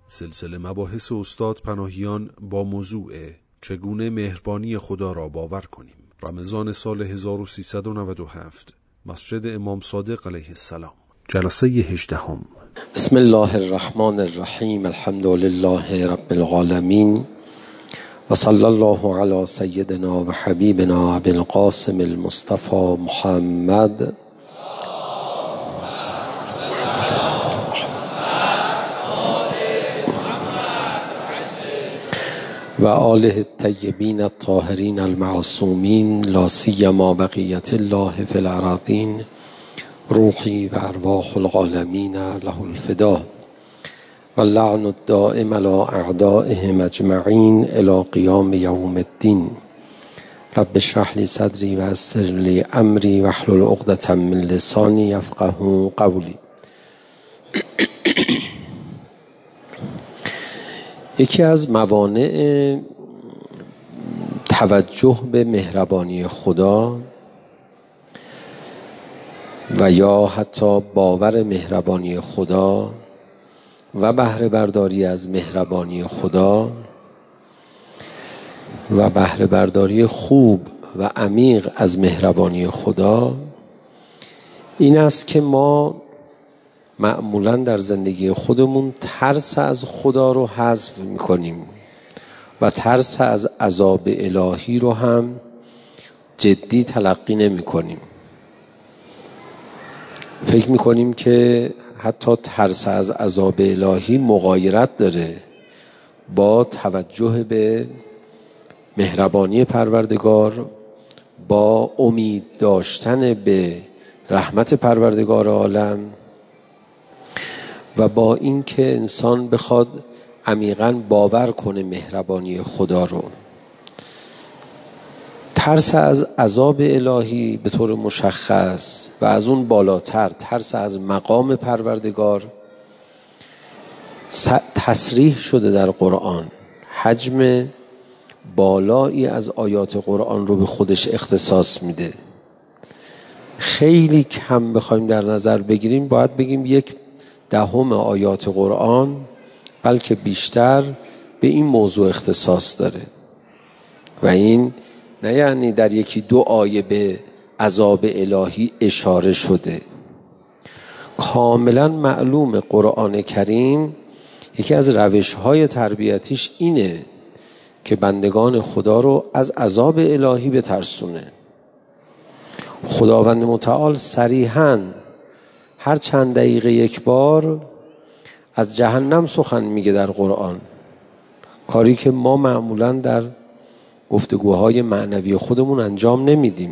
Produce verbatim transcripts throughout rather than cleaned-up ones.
سلسله مباحث استاد پناهیان با موضوع چگونه مهربانی خدا را باور کنیم. رمضان سال هزار و سیصد و نود و هفت، مسجد امام صادق علیه السلام، جلسه هجدهم. بسم الله الرحمن الرحیم. الحمد لله رب العالمین و صلی الله علی سیدنا و حبیبنا ابی القاسم المصطفى محمد و آله الطیبین الطاهرین المعصومین، لا سیما بقیت الله فی الارضین، روحی و ارواح العالمین له الفدا و اللعن الدائم علی اعدائهم اجمعین الی قیام یوم الدین. رب اشرح لی صدری و یسر لی امری واحلل عقدة من لسانی یفقهوا قولی. یکی از موانع توجه به مهربانی خدا و یا حتی باور مهربانی خدا و بهره برداری از مهربانی خدا و بهره برداری خوب و عمیق از مهربانی خدا این است که ما معمولا در زندگی خودمون ترس از خدا رو حذف میکنیم و ترس از عذاب الهی رو هم جدی تلقی نمی کنیم. فکر میکنیم که حتی ترس از عذاب الهی مغایرت داره با توجه به مهربانی پروردگار، با امید داشتن به رحمت پروردگار عالم و با این که انسان بخواد عمیقاً باور کنه مهربانی خدا رو. ترس از عذاب الهی به طور مشخص و از اون بالاتر ترس از مقام پروردگار تصریح شده در قرآن. حجم بالایی از آیات قرآن رو به خودش اختصاص میده. خیلی کم بخوایم در نظر بگیریم، باید بگیم یک دهم آیات قرآن بلکه بیشتر به این موضوع اختصاص داره و این نه یعنی در یکی دو آیه به عذاب الهی اشاره شده. کاملا معلوم قرآن کریم یکی از روش‌های تربیتیش اینه که بندگان خدا رو از عذاب الهی بترسونه. خداوند متعال صریحاً هر چند دقیقه یک بار از جهنم سخن میگه در قرآن، کاری که ما معمولاً در گفتگوهای معنوی خودمون انجام نمیدیم.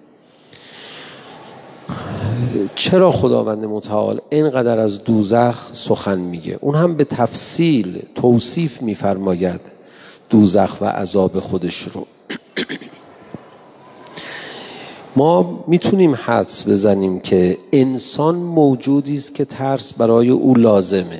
چرا خداوند متعال اینقدر از دوزخ سخن میگه؟ اون هم به تفصیل توصیف میفرماید دوزخ و عذاب خودش رو. ما میتونیم حدس بزنیم که انسان موجودی است که ترس برای او لازمه.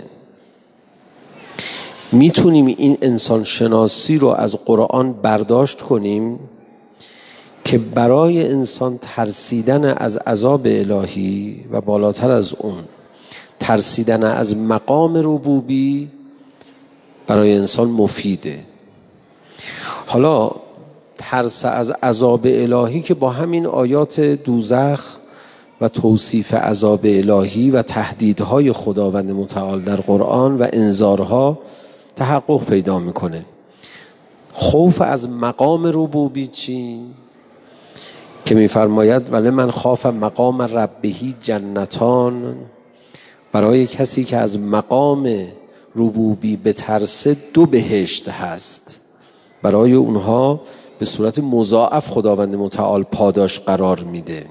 میتونیم این انسان شناسی رو از قرآن برداشت کنیم که برای انسان ترسیدن از عذاب الهی و بالاتر از اون ترسیدن از مقام ربوبی برای انسان مفیده. حالا ترس از عذاب الهی که با همین آیات دوزخ و توصیف عذاب الهی و تهدیدهای خداوند متعال در قرآن و انذارها تحقق پیدا میکنه. خوف از مقام ربوبی چی؟ که میفرماید ولی من خاف مقام ربهی جنتان، برای کسی که از مقام ربوبی به ترس دو بهشت هست. برای اونها به صورت مضاعف خداوند متعال پاداش قرار میده.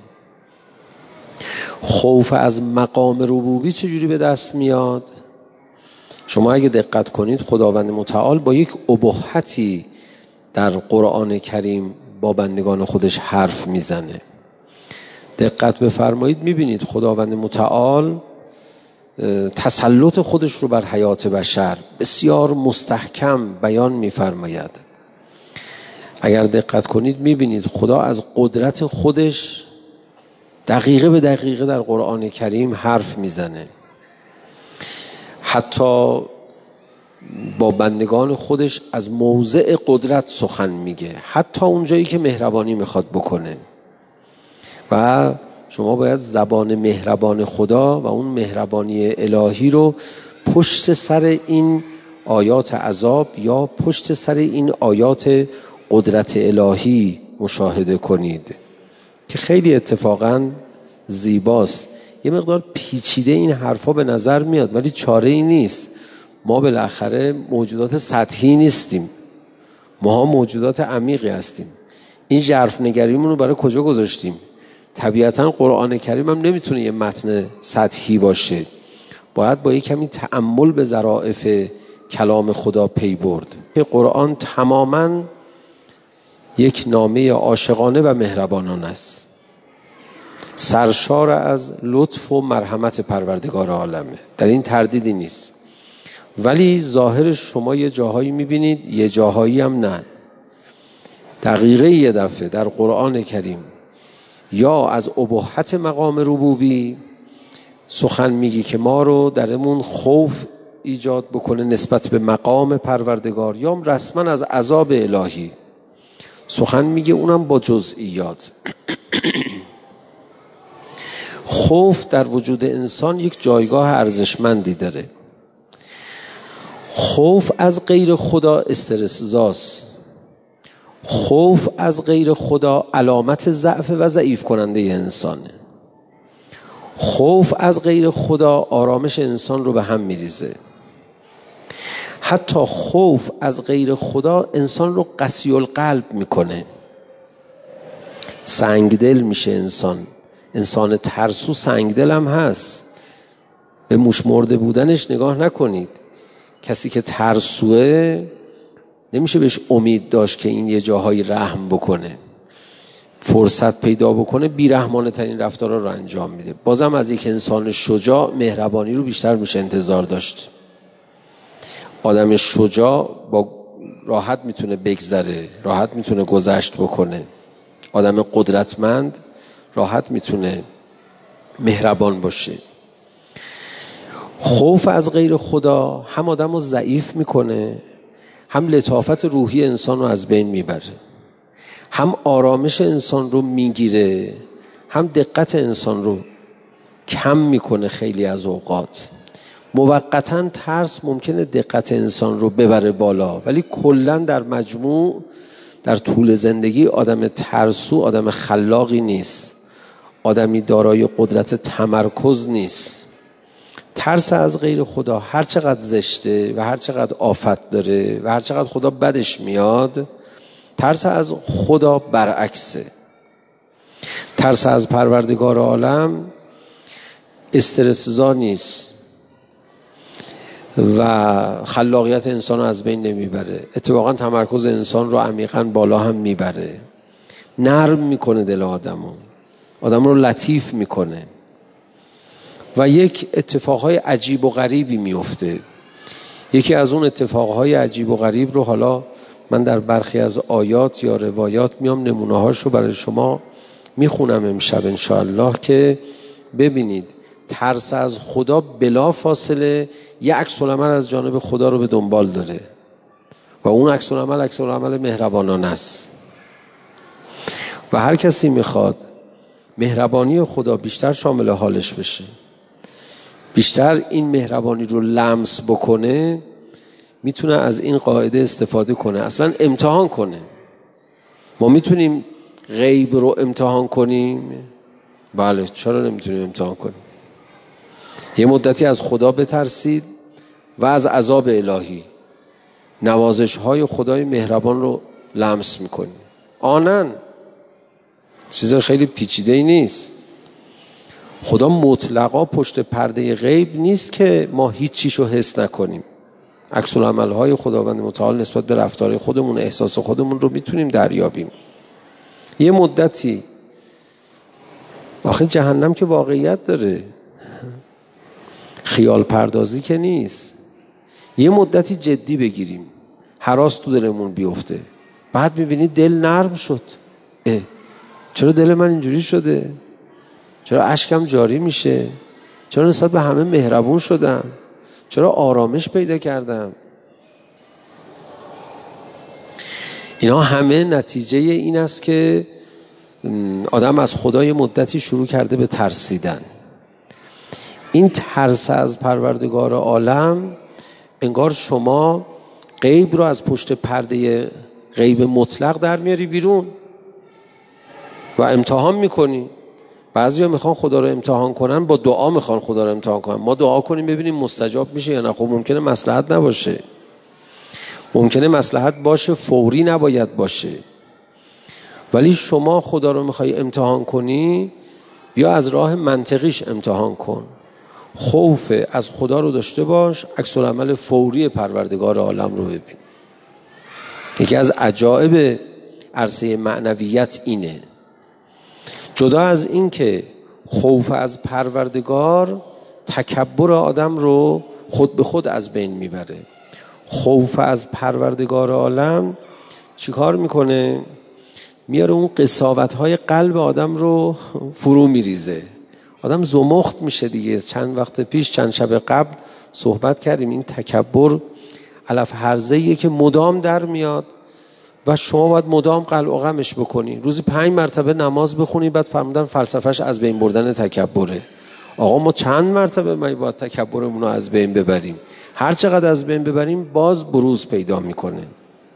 خوف از مقام ربوبی چجوری به دست میاد؟ شما اگه دقت کنید خداوند متعال با یک ابهتی در قرآن کریم با بندگان خودش حرف میزنه. دقت بفرمایید میبینید خداوند متعال تسلط خودش رو بر حیات بشر بسیار مستحکم بیان میفرماید. اگر دقت کنید میبینید خدا از قدرت خودش دقیقه به دقیقه در قرآن کریم حرف میزنه. حتی با بندگان خودش از موضع قدرت سخن میگه، حتی اونجایی که مهربانی میخواد بکنه. و شما باید زبان مهربان خدا و اون مهربانی الهی رو پشت سر این آیات عذاب یا پشت سر این آیات قدرت الهی مشاهده کنید که خیلی اتفاقاً زیباست. یه مقدار پیچیده این حرفا به نظر میاد ولی چاره ای نیست. ما بالاخره موجودات سطحی نیستیم، ما موجودات عمیقی هستیم. این ژرف نگریمون رو برای کجا گذاشتیم؟ طبیعتاً قرآن کریم هم نمیتونه یه متن سطحی باشه، باید با یه کمی تأمل به ظرافت کلام خدا پی برد. قرآن تماماً یک نامه عاشقانه و مهربانانه است، سرشار از لطف و مرحمت پروردگار عالمه، در این تردیدی نیست. ولی ظاهرش شما یه جاهایی میبینید یه جاهایی هم نه. دقیقه یه دفعه در قرآن کریم یا از اباحت مقام ربوبی سخن میگی که ما رو درمون خوف ایجاد بکنه نسبت به مقام پروردگار، یا رسما از عذاب الهی سخن میگه، اونم با جزئیات. خوف در وجود انسان یک جایگاه ارزشمندی داره. خوف از غیر خدا استرس‌زاست. خوف از غیر خدا علامت ضعف و ضعیف کننده انسانه. خوف از غیر خدا آرامش انسان رو به هم میریزه. حتی خوف از غیر خدا انسان رو قسی القلب میکنه، سنگدل میشه انسان. انسان ترسو سنگدل هم هست، به موش مرده بودنش نگاه نکنید. کسی که ترسوه نمیشه بهش امید داشت که این یه جاهای رحم بکنه، فرصت پیدا بکنه بیرحمانه ترین رفتارها رو انجام میده. بازم از یک انسان شجاع مهربانی رو بیشتر میشه انتظار داشت. آدم شجاع با راحت میتونه بگذره، راحت میتونه گذشت بکنه. آدم قدرتمند راحت میتونه مهربان باشه. خوف از غیر خدا هم آدم رو ضعیف میکنه، هم لطافت روحی انسان رو از بین میبره، هم آرامش انسان رو میگیره، هم دقت انسان رو کم میکنه. خیلی از اوقات موقتاً ترس ممکنه دقت انسان رو ببره بالا، ولی کلاً در مجموع در طول زندگی آدم ترسو آدم خلاقی نیست، آدمی دارای قدرت تمرکز نیست. ترس از غیر خدا هر چقدر زشته و هر چقدر آفت داره و هر چقدر خدا بدش میاد، ترس از خدا برعکسه. ترس از پروردگار عالم استرس‌زا نیست و خلاقیت انسان رو از بین نمیبره، اتفاقا تمرکز انسان رو عمیقاً بالا هم میبره، نرم میکنه دل آدمو، آدم رو لطیف میکنه. و یک اتفاقهای عجیب و غریبی میفته. یکی از اون اتفاقهای عجیب و غریب رو حالا من در برخی از آیات یا روایات میام نمونه هاش رو برای شما میخونم امشب انشاءالله که ببینید ترس از خدا بلا فاصله یک عکس العمل از جانب خدا رو به دنبال داره و اون عکس العمل عکس العمل مهربانانه است. و هر کسی میخواد مهربانی خدا بیشتر شامل حالش بشه، بیشتر این مهربانی رو لمس بکنه، میتونه از این قاعده استفاده کنه، اصلا امتحان کنه. ما میتونیم غیب رو امتحان کنیم؟ بله، چرا نمیتونیم امتحان کنیم؟ یه مدتی از خدا بترسید و از عذاب الهی، نوازش های خدای مهربان رو لمس میکنیم. آنن چیز خیلی پیچیده ای نیست. خدا مطلقا پشت پرده غیب نیست که ما هیچ چیشو حس نکنیم. عکس العمل های خداوند متعال نسبت به رفتار خودمون، احساس خودمون رو میتونیم دریابیم. یه مدتی، آخه جهنم که واقعیت داره، خیال پردازی که نیست. یه مدتی جدی بگیریم، هراس تو دلمون بیفته، بعد میبینید دل نرم شد. اه چرا دل من اینجوری شده؟ چرا اشکم جاری میشه؟ چرا نسبت به همه مهربون شدم؟ چرا آرامش پیدا کردم؟ اینا همه نتیجه این است که آدم از خدای مدتی شروع کرده به ترسیدن. این ترس از پروردگار عالم انگار شما غیب رو از پشت پرده غیب مطلق در میاری بیرون و امتحان میکنی. بعضیا میخوان خدا رو امتحان کنن، با دعا میخوان خدا رو امتحان کنن. ما دعا کنیم ببینیم مستجاب میشه یا نه. خب ممکنه مصلحت نباشه، ممکنه مصلحت باشه، فوری نباید باشه. ولی شما خدا رو میخوای امتحان کنی، بیا از راه منطقیش امتحان کن. خوف از خدا رو داشته باش، عکس العمل فوری پروردگار عالم رو ببین. یکی از عجایب عرصه معنویت اینه. جدا از این که خوف از پروردگار تکبر آدم رو خود به خود از بین میبره، خوف از پروردگار عالم چیکار میکنه؟ میاره اون قساوت‌های قلب آدم رو فرو میریزه. آدم زمخت میشه دیگه. چند وقت پیش، چند شب قبل صحبت کردیم. این تکبر علف هرزه‌ایه که مدام در میاد و شما باید مدام قلع و غمش بکنی. روزی پنج مرتبه نماز بخونی، بعد فرمودن فلسفهش از بین بردن تکبره. آقا ما چند مرتبه ما باید تکبرمون رو از بین ببریم؟ هر چقدر از بین ببریم باز بروز پیدا میکنه.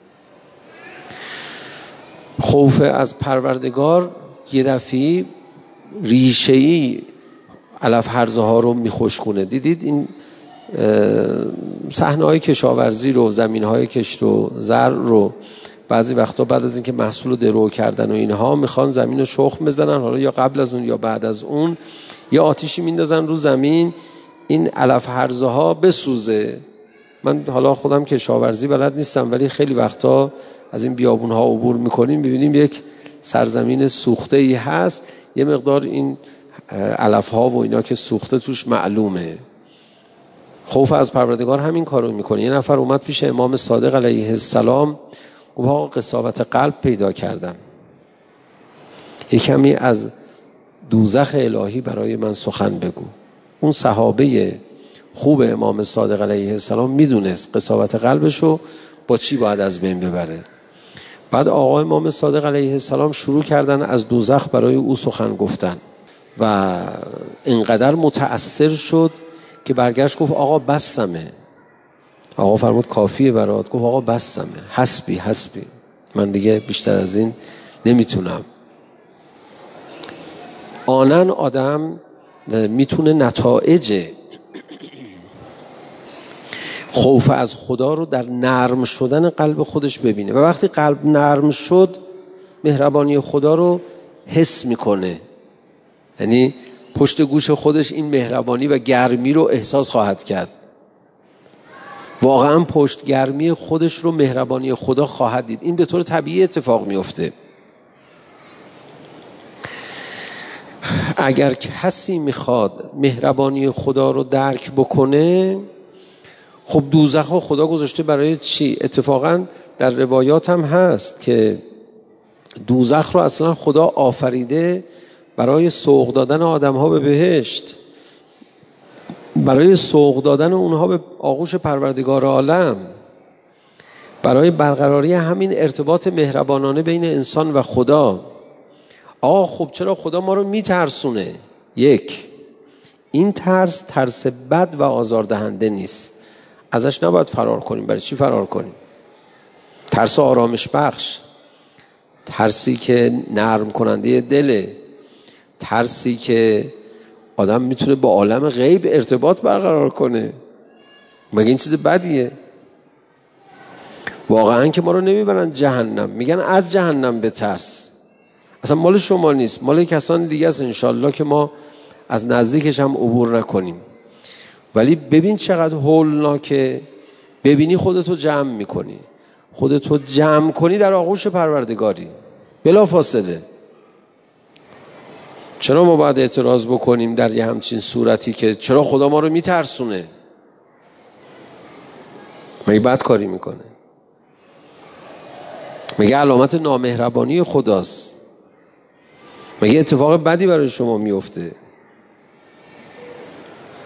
خوف از پروردگار یه دفعی ریشه‌ای علف هرزه ها رو میخشکونه. دیدید این صحنه‌های کشاورزی رو، زمین‌های کشت و زر رو بعضی وقتا بعد از اینکه محصول رو درو کردن و اینها میخوان زمین رو شخم بزنن، حالا یا قبل از اون یا بعد از اون یه آتیشی میندازن رو زمین، این علف هرزه ها بسوزه. من حالا خودم کشاورزی بلد نیستم، ولی خیلی وقتا از این بیابون ها عبور میکنیم، ببینیم یک سرزمین سوخته ای هست، یه مقدار این علف ها و اینا که سوخته توش معلومه. خوف از پروردگار همین کارو میکنه. یه نفر اومد پیش امام صادق علیه السلام، گفت آقا قساوت قلب پیدا کردم، یک کمی از دوزخ الهی برای من سخن بگو. اون صحابه خوب امام صادق علیه السلام میدونست قساوت قلبشو با چی باید از بین ببره. بعد آقا امام صادق علیه السلام شروع کردن از دوزخ برای او سخن گفتن و اینقدر متأثر شد که برگشت گفت آقا بسمه. آقا فرمود کافیه برات؟ گفت آقا بسمه، حسبی حسبی، من دیگه بیشتر از این نمیتونم. آنن آدم میتونه نتایج خوف از خدا رو در نرم شدن قلب خودش ببینه و وقتی قلب نرم شد مهربانی خدا رو حس میکنه. یعنی پشت گوش خودش این مهربانی و گرمی رو احساس خواهد کرد. واقعا پشت گرمی خودش رو مهربانی خدا خواهد دید. این به طور طبیعی اتفاق میفته. اگر کسی میخواد مهربانی خدا رو درک بکنه، خب دوزخ رو خدا گذاشته برای چی؟ اتفاقا در روایات هم هست که دوزخ رو اصلا خدا آفریده برای سوق دادن آدم ها به بهشت، برای سوق دادن اونها به آغوش پروردگار عالم، برای برقراری همین ارتباط مهربانانه بین انسان و خدا. آقا خب چرا خدا ما رو میترسونه؟ یک، این ترس ترس بد و آزاردهنده نیست، ازش نباید فرار کنیم. برای چی فرار کنیم؟ ترس آرامش بخش، ترسی که نرم کننده دله، ترسی که آدم میتونه با عالم غیب ارتباط برقرار کنه. مگه این چیز بدیه؟ واقعا که ما رو نمیبرن جهنم، میگن از جهنم بترس. اصلا مال شما نیست، مال کسان دیگه است انشالله که ما از نزدیکش هم عبور نکنیم. ولی ببین چقدر هولناکه. ببینی خودتو جمع میکنی، خودتو جمع کنی در آغوش پروردگاری بلا فاصله. چرا ما باید اعتراض بکنیم در یه همچین صورتی که چرا خدا ما رو میترسونه؟ مگه بد کاری میکنه؟ مگه علامت نامهربانی خداست؟ مگه اتفاق بدی برای شما میفته؟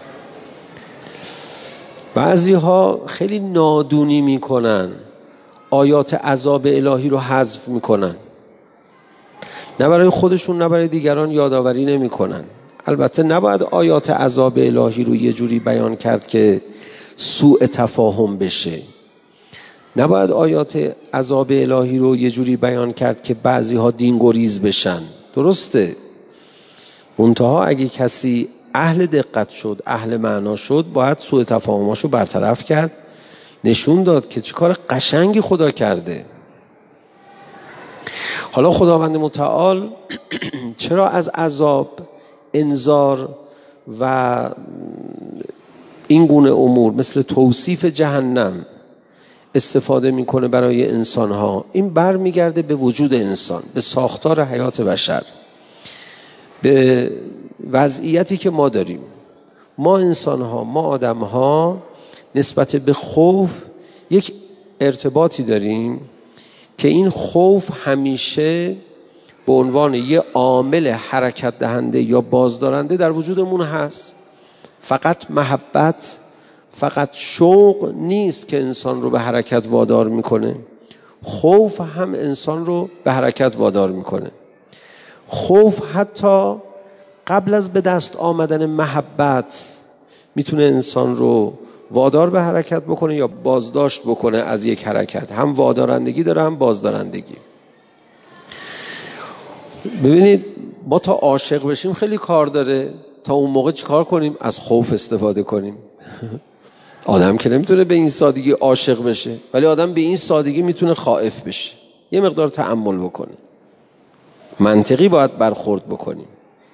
بعضی ها خیلی نادونی میکنن. آیات عذاب الهی رو حذف میکنن، نه برای خودشون نه برای دیگران یادآوری نمیکنن. البته نباید آیات عذاب الهی رو یه جوری بیان کرد که سوء تفاهم بشه، نباید آیات عذاب الهی رو یه جوری بیان کرد که بعضی ها دینگریز بشن. درسته، منتها اگه کسی اهل دقت شد، اهل معنا شد، باید سوء تفاهماشو برطرف کرد، نشون داد که چه کار قشنگی خدا کرده. حالا خداوند متعال چرا از عذاب، انذار و این گونه امور مثل توصیف جهنم استفاده میکنه برای انسانها؟ این بر میگرده به وجود انسان، به ساختار حیات بشر، به وضعیتی که ما داریم. ما انسانها، ما آدمها نسبت به خوف یک ارتباطی داریم که این خوف همیشه به عنوان یه عامل حرکت دهنده یا بازدارنده در وجودمون هست. فقط محبت، فقط شوق نیست که انسان رو به حرکت وادار میکنه، خوف هم انسان رو به حرکت وادار میکنه. خوف حتی قبل از به دست آمدن محبت میتونه انسان رو وادار به حرکت بکنه یا بازداشت بکنه از یک حرکت. هم وادارندگی داره هم بازدارندگی. ببینید ما تا عاشق بشیم خیلی کار داره، تا اون موقع چی کار کنیم؟ از خوف استفاده کنیم. آدم که نمیتونه به این سادگی عاشق بشه، ولی آدم به این سادگی میتونه خائف بشه. یه مقدار تأمل بکنه، منطقی باید برخورد بکنیم.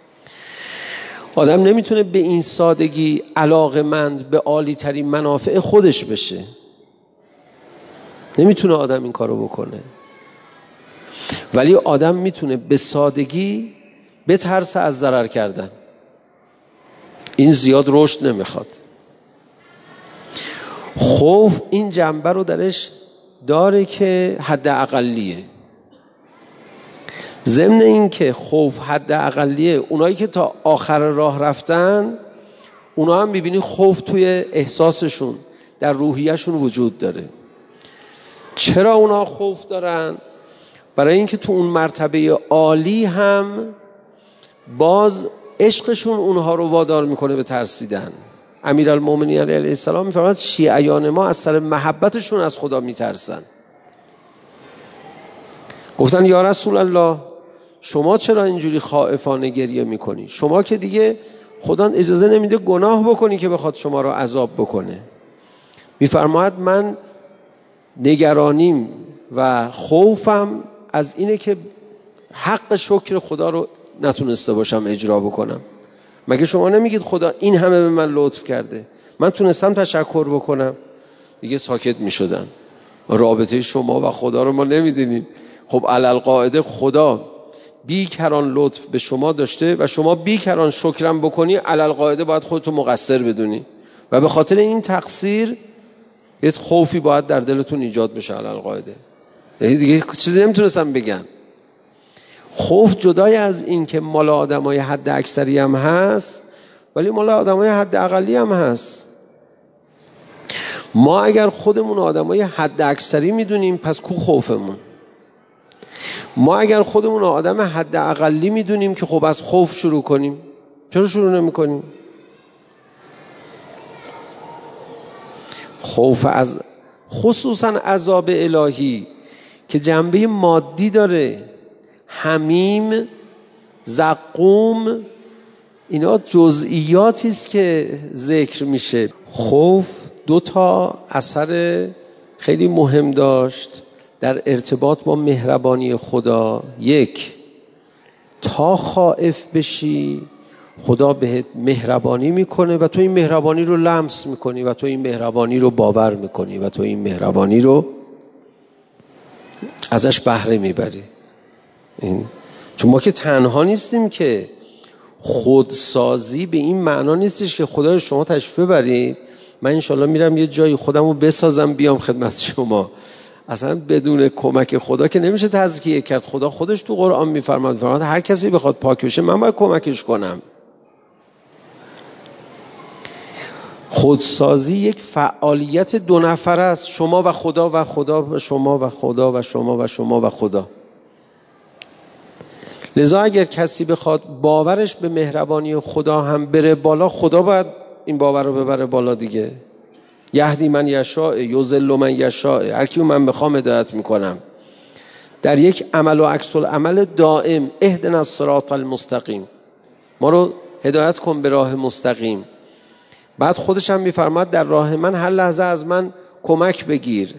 آدم نمیتونه به این سادگی علاقه‌مند به عالی ترین منافع خودش بشه، نمیتونه آدم این کارو بکنه. ولی آدم میتونه به سادگی بترسه از ضرر کردن. این زیاد رشد نمیخواد. خوف این جنبه رو درش داره که حد اقلیه. ضمن این که خوف حد اقلیه، اونایی که تا آخر راه رفتن اونا هم میبینی خوف توی احساسشون، در روحیهشون وجود داره. چرا اونا خوف دارن؟ برای اینکه تو اون مرتبه عالی هم باز عشقشون اونها رو وادار میکنه به ترسیدن. امیرالمومنین علیه السلام میفرماید شیعیان ما از سر محبتشون از خدا میترسن. گفتن یا رسول الله شما چرا اینجوری خائفانه گریه میکنی؟ شما که دیگه خدا اجازه نمیده گناه بکنی که بخواد شما رو عذاب بکنه. میفرماید من نگرانیم و خوفم از اینه که حق شکر خدا رو نتونسته باشم اجرا بکنم. مگه شما نمیگید خدا این همه به من لطف کرده، من تونستم تشکر بکنم؟ دیگه ساکت میشدن. رابطه شما و خدا رو ما نمیدونیم. خب علالقاعده خدا بی کران لطف به شما داشته و شما بی کران شکرم بکنی، علالقاعده باید خودتو مقصر بدونی و به خاطر این تقصیر یه خوفی باید در دلتون ایجاد بشه. علالقاعده دیگه چیزی نمیتونستم بگم. خوف جدای از این که مال آدمای حد اکثری هم هست، ولی مال آدمای حد اقلی هم هست. ما اگر خودمون آدمای حد اکثری میدونیم پس کو خوفمون؟ ما اگر خودمون آدم حد اقلی میدونیم که خب از خوف شروع کنیم، چرا شروع نمی کنیم؟ خوف از خصوصا عذاب الهی که جنبه مادی داره، حمیم، زقوم، اینا جزئیاتی است که ذکر میشه. خوف دو تا اثر خیلی مهم داشت در ارتباط با مهربانی خدا. یک، تا خائف بشی خدا بهت مهربانی میکنه و تو این مهربانی رو لمس میکنی و تو این مهربانی رو باور میکنی و تو این مهربانی رو ازش بهره میبری. این چون ما که تنها نیستیم که، خودسازی به این معنا نیستش که خدای شما تشریف ببرید من انشالله میرم یه جایی خودمو بسازم بیام خدمت شما. اصلا بدون کمک خدا که نمیشه تزکیه کرد. خدا خودش تو قرآن میفرماد فرماد هر کسی بخواد پاک بشه من باید کمکش کنم. خودسازی یک فعالیت دو نفره است، شما و خدا و خدا و شما و خدا و شما و شما و خدا. لذا اگر کسی بخواد باورش به مهربانی خدا هم بره بالا، خدا باید این باور رو ببره بالا دیگه. یهدی من یشاء یضل من یشاء، هر کیو من بخوام هدایت میکنم. در یک عمل و عکس العمل دائم، اهدنا الصراط المستقیم، ما رو هدایت کن به راه مستقیم. بعد خودش هم میفرماد در راه من هر لحظه از من کمک بگیر.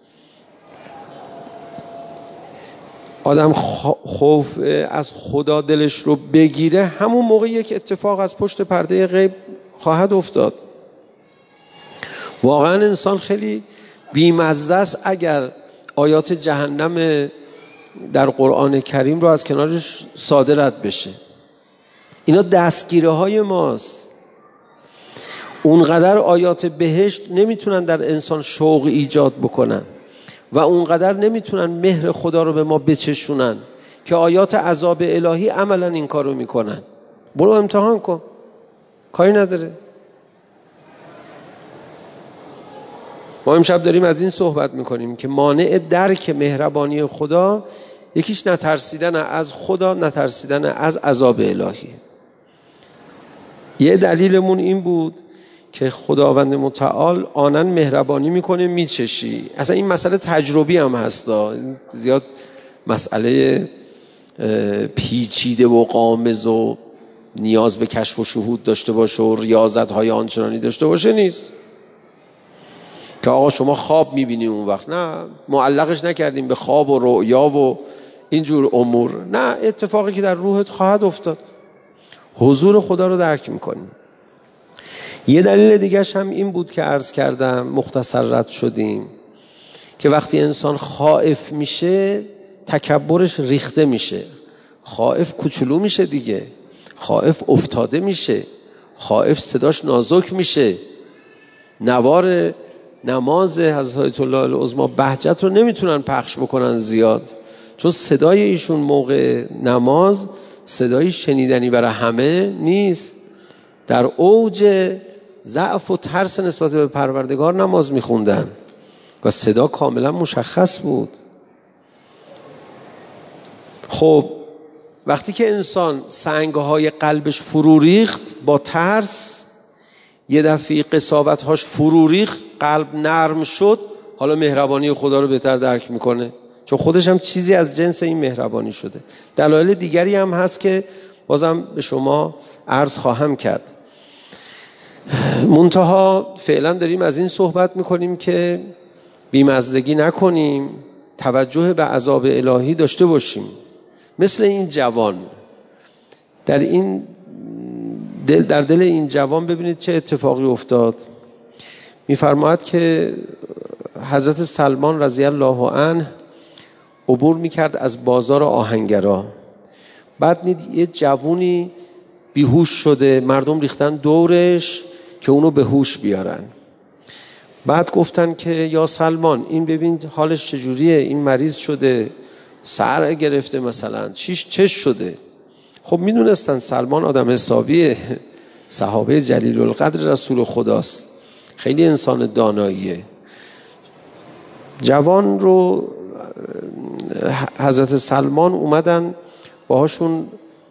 آدم خوف از خدا دلش رو بگیره، همون موقع یک اتفاق از پشت پرده غیب خواهد افتاد. واقعا انسان خیلی بی‌مزه است اگر آیات جهنم در قرآن کریم رو از کنارش ساده رد بشه. اینا دستگیره های ماست. اونقدر آیات بهشت نمیتونن در انسان شوق ایجاد بکنن و اونقدر نمیتونن مهر خدا رو به ما بچشونن که آیات عذاب الهی عملا این کارو میکنن. برو امتحان کن، کاری نداره. ما امشب داریم از این صحبت میکنیم که مانع درک مهربانی خدا یکیش نترسیدن از خدا، نترسیدن از عذاب الهی. یه دلیلمون این بود که خداوند متعال آنن مهربانی میکنه میچشی. اصلا این مسئله تجربی هم هستا، زیاد مسئله پیچیده و غامض و نیاز به کشف و شهود داشته باشه و ریاضت های آنچنانی داشته باشه نیست که آقا شما خواب میبینی اون وقت. نه، معلقش نکردیم به خواب و رؤیا و اینجور امور. نه، اتفاقی که در روحت خواهد افتاد، حضور خدا رو درک میکنیم. یه دلیل دیگرش هم این بود که عرض کردم، مختصر رد شدیم، که وقتی انسان خائف میشه تکبرش ریخته میشه. خائف کوچولو میشه دیگه، خائف افتاده میشه، خائف صداش نازک میشه. نوار نماز حضرت الله العظمی بهجت رو نمیتونن پخش بکنن زیاد، چون صدای ایشون موقع نماز صدای شنیدنی برای همه نیست. در اوج ضعف و ترس نسبت به پروردگار نماز میخوندن و صدا کاملا مشخص بود. خب وقتی که انسان سنگهای قلبش فرو ریخت با ترس، یه دفعه قساوت‌هاش فرو ریخت، قلب نرم شد، حالا مهربانی خدا رو بهتر درک میکنه، چون خودش هم چیزی از جنس این مهربانی شده. دلایل دیگری هم هست که بازم به شما عرض خواهم کرد. منتها فعلا داریم از این صحبت میکنیم که بیمزدگی نکنیم، توجه به عذاب الهی داشته باشیم. مثل این جوان، در این دل در دل این جوان ببینید چه اتفاقی افتاد. میفرماید که حضرت سلمان رضی الله عنه عبور میکرد از بازار آهنگرا. بعد نید یه جوونی بیهوش شده، مردم ریختن دورش که اونو به هوش بیارن. بعد گفتن که یا سلمان، این ببین حالش چجوریه، این مریض شده، سر گرفته مثلا، چیش چش شده. خب میدونستن سلمان آدم حسابیه، صحابه جلیل القدر رسول خداست، خیلی انسان داناییه. جوان رو حضرت سلمان اومدن باهاشون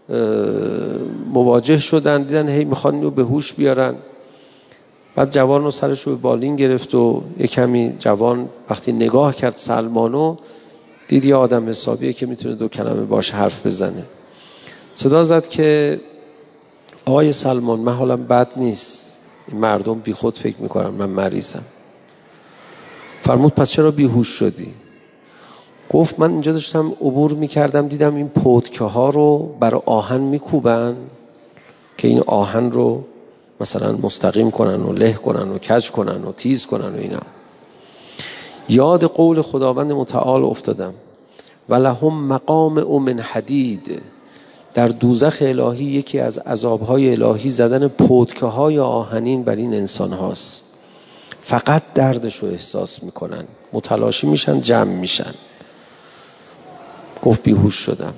مواجه شدن، دیدن هی میخوان اینو به هوش بیارن. بعد جوان رو سرش رو به بالین گرفت و یک کمی جوان وقتی نگاه کرد سلمانو، دید یه آدم حسابیه که میتونه دو کلمه باش حرف بزنه. صدا زد که آقای سلمان، من حالم بد نیست، این مردم بی خود فکر میکنن من مریضم. فرمود پس چرا بیهوش شدی؟ گفت من اینجا داشتم عبور میکردم، دیدم این پودکه ها رو برای آهن میکوبن که این آهن رو مثلا مستقیم کنن و له کنن و کج کنن و تیز کنن و اینا. یاد قول خداوند متعال افتادم، ولهم مقامع من حدید. در دوزخ الهی یکی از عذابهای الهی زدن پودکه های آهنین بر این انسان هاست. فقط دردش رو احساس میکنن، متلاشی میشن، جمع میشن. گفت بیهوش شدم.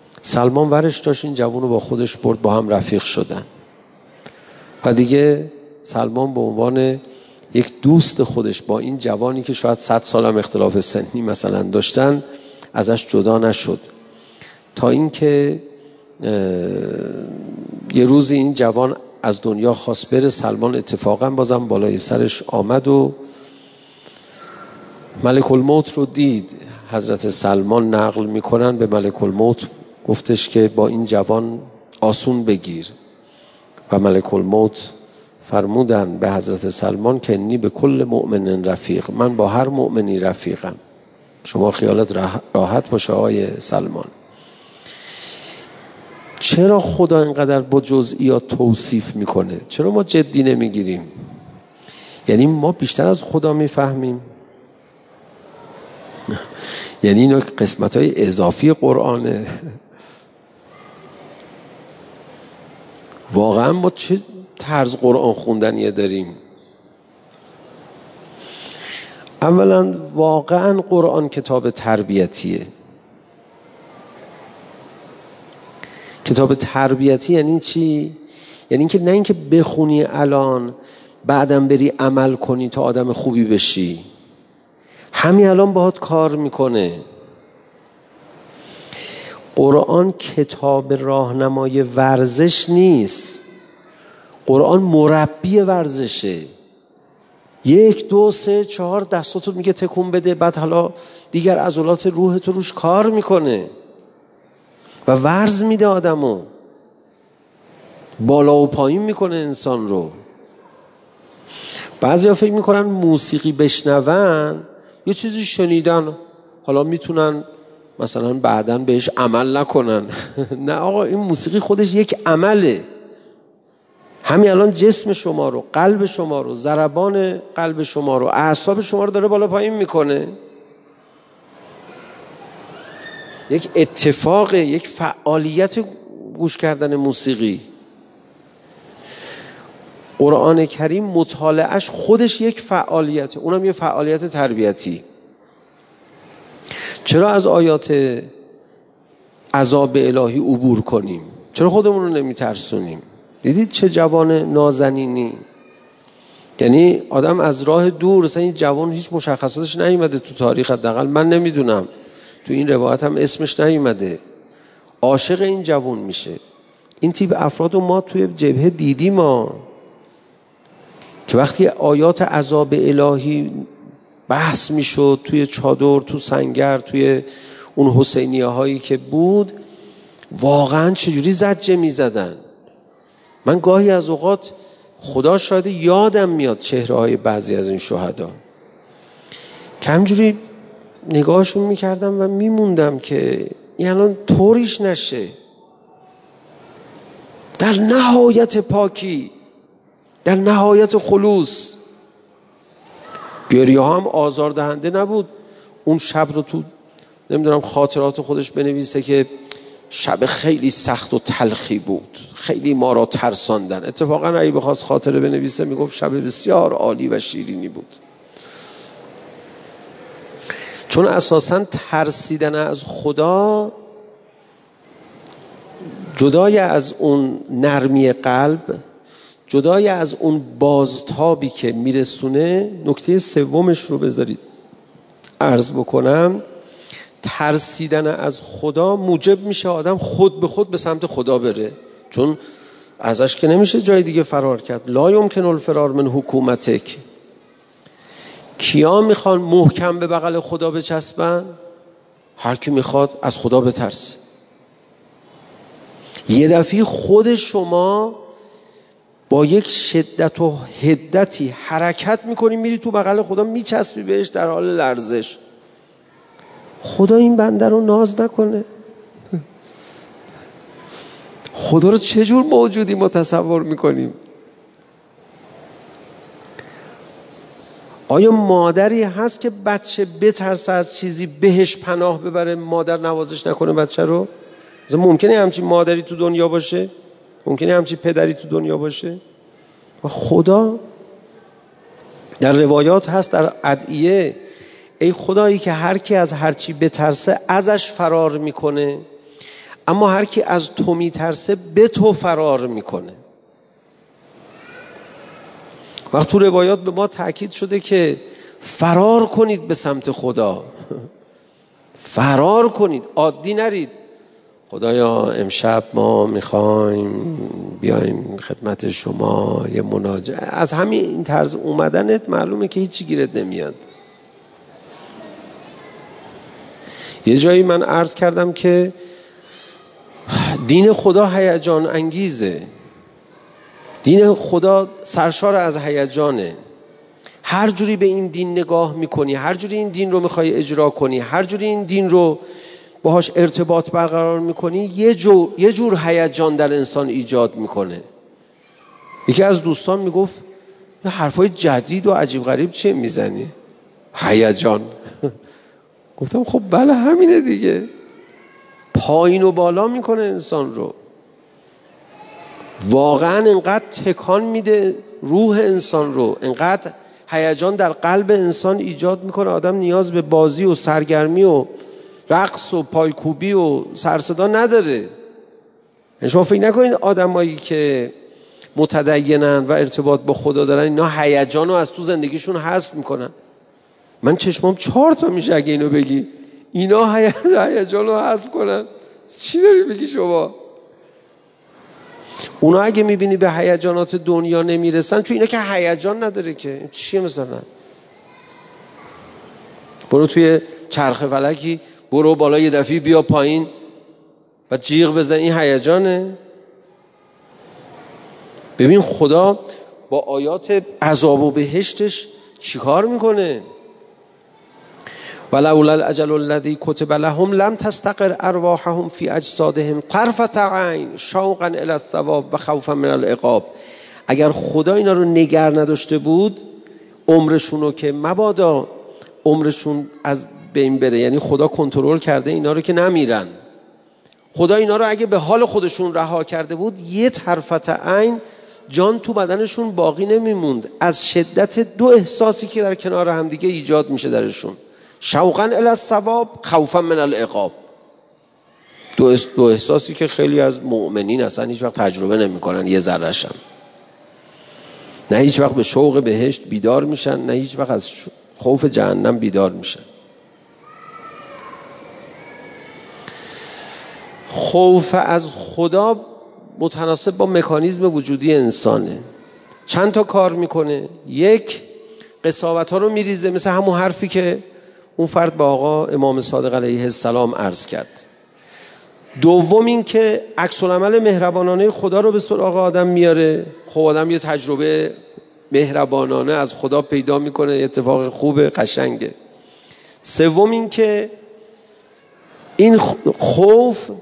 سلمان ورش داشت این جوون رو با خودش برد، با هم رفیق شدن و دیگه سلمان به عنوان یک دوست خودش با این جوانی که شاید صد سال هم اختلاف سنی مثلا داشتن ازش جدا نشد، تا اینکه یه روزی این جوان از دنیا خواست بره. سلمان اتفاقا بازم بالای سرش آمد و ملک الموت رو دید. حضرت سلمان نقل میکنن به ملک الموت گفتش که با این جوان آسون بگیر و ملک الموت فرمودن به حضرت سلمان که انی به کل مؤمن رفیق، من با هر مؤمنی رفیقم، شما خیالت راحت باشه آقای سلمان. چرا خدا اینقدر با جزئیات توصیف میکنه؟ چرا ما جدی نمیگیریم؟ یعنی ما بیشتر از خدا میفهمیم؟ یعنی اینا قسمت های اضافی قرآنه؟ واقعا ما چه طرز قرآن خوندنیه داریم؟ اولا واقعا قرآن کتاب تربیتیه. کتاب تربیتی یعنی چی؟ یعنی که نه اینکه بخونی الان بعدم بری عمل کنی تا آدم خوبی بشی، همین الان باهات کار میکنه. قرآن کتاب راهنمای ورزش نیست، قرآن مربی ورزشه. یک دو سه چهار دستاتو میگه تکون بده، بعد حالا دیگر عضلات روح تو روش کار میکنه و ورز میده آدمو، بالا و پایین میکنه انسان رو. بعضیا فکر میکنن موسیقی بشنون یه چیزی شنیدن حالا میتونن مثلا بعداً بهش عمل نکنن. نه آقا، این موسیقی خودش یک عمله. همین الان جسم شما رو، قلب شما رو، ضربان قلب شما رو، اعصاب شما رو داره بالا پایین میکنه. یک اتفاق، یک فعالیت گوش کردن موسیقی. قرآن کریم مطالعهش خودش یک فعالیته، اونم یه فعالیت تربیتی. چرا از آیات عذاب الهی عبور کنیم؟ چرا خودمون رو نمی ترسونیم؟ دیدید چه جوان نازنینی؟ یعنی آدم از راه دور، مثلا این جوان هیچ مشخصاتش نیومده تو تاریخ، حداقل من نمیدونم، تو این روایت هم اسمش نیومده، عاشق این جوان میشه. این تیپ افراد رو ما توی جبهه دیدیم، ما که وقتی آیات عذاب الهی بحث میشد توی چادر، تو سنگر، توی اون حسینیه هایی که بود، واقعا چجوری زجه میزدن. من گاهی از اوقات خدا شاید یادم میاد چهره های بعضی از این شهدا که همجوری نگاهشون میکردم و میموندم که این الان طوریش نشه. در نهایت پاکی، در نهایت خلوص. گریه ها هم آزار دهنده نبود. اون شب رو تو نمیدونم خاطرات خودش بنویسه که شب خیلی سخت و تلخی بود، خیلی ما را ترساندن. اتفاقا اگه بخواست خاطره بنویسه میگفت شب بسیار عالی و شیرینی بود. چون اساساً ترسیدن از خدا، جدای از اون نرمی قلب، جدای از اون بازتابی که میرسونه، نکته سومش رو بذارید عرض بکنم، ترسیدن از خدا موجب میشه آدم خود به خود به سمت خدا بره، چون ازش که نمیشه جای دیگه فرار کرد. لا یمکن الفرار من حکومتک. کیا میخوان محکم به بغل خدا بچسبن؟ هر کی میخواد از خدا بترسه. یه دفعه خود شما با یک شدت و حدتی حرکت میکنی، میری تو بغل خدا، میچسبی بهش در حال لرزش. خدا این بنده رو ناز نکنه؟ خدا رو چجور موجودی ما تصور میکنیم؟ آیا مادری هست که بچه بترسه از چیزی بهش پناه ببره، مادر نوازش نکنه بچه رو؟ ممکنه همچین مادری تو دنیا باشه؟ ممکنه همچین پدری تو دنیا باشه؟ و خدا در روایات هست، در ادعیه، ای خدایی که هر کی از هر چی بترسه ازش فرار میکنه، اما هر کی از تو میترسه به تو فرار میکنه. وقت تو روایات به ما تأکید شده که فرار کنید به سمت خدا، فرار کنید، عادی نرید. خدایا امشب ما میخوایم بیایم خدمت شما یه مناجات. از همین این طرز اومدنت معلومه که هیچی گیرت نمیاد. یه جایی من عرض کردم که دین خدا هیجان انگیزه، دین خدا سرشار از هیجانه. هر جوری به این دین نگاه میکنی، هر جوری این دین رو میخوای اجرا کنی، هر جوری این دین رو باهاش ارتباط برقرار میکنی، یه جور یه جور هیجان در انسان ایجاد میکنه. یکی از دوستان میگفت یه حرفای جدید و عجیب غریب چه میزنی؟ هیجان. گفتم خب بله همینه دیگه، پایین و بالا میکنه انسان رو، واقعا انقدر تکان میده روح انسان رو، انقدر هیجان در قلب انسان ایجاد میکنه آدم نیاز به بازی و سرگرمی و رقص و پایکوبی و سرصدا نداره. شما فکر نکنید آدمایی که متدینن و ارتباط با خدا دارن اینا هیجان رو از تو زندگیشون حذف میکنن. من چشمام چهار تا میشه اگه اینو بگی اینا هیجان رو حذف کنن. چی داری بگی شما؟ اونا اگه میبینی به هیجانات دنیا نمیرسن، چون اینا که هیجان نداره که چیه مثلا؟ برو توی چرخ فلکی، برو بالا یه دفعه بیا پایین و جیغ بزن، این هیجانه؟ ببین خدا با آیات عذاب و بهشتش چیکار میکنه؟ ولولا الاجل الذی کتب لهم لم تستقر ارواحهم فی اجسادهم طرفة عین شوقا الی الثواب و خوفا من العقاب. اگر خدا اینا رو نگر نداشته بود عمرشون رو که مبادا عمرشون از بین بره، یعنی خدا کنترل کرده اینا رو که نمیرن، خدا اینا رو اگه به حال خودشون رها کرده بود یه طرفة عین جان تو بدنشون باقی نمیموند از شدت دو احساسی که در کنار هم دیگه ایجاد میشه درشون، شوقا الی الثواب خوفا من العقاب. دو, دو احساسی که خیلی از مؤمنین اصلا هیچ وقت تجربه نمیکنن، یه ذره‌ش هم نه هیچ وقت به شوق بهشت بیدار میشن، نه هیچ وقت از خوف جهنم بیدار میشن. خوف از خدا متناسب با مکانیزم وجودی انسانه. چند تا کار میکنه. یک، قساوت ها رو میریزه، مثل همون حرفی که اون فرد با آقا امام صادق علیه السلام عرض کرد. دوم این که عکس العمل مهربانانه خدا رو به سراغ آدم میاره. خب آدم یه تجربه مهربانانه از خدا پیدا میکنه، اتفاق خوبه، قشنگه. سوم این که این خوف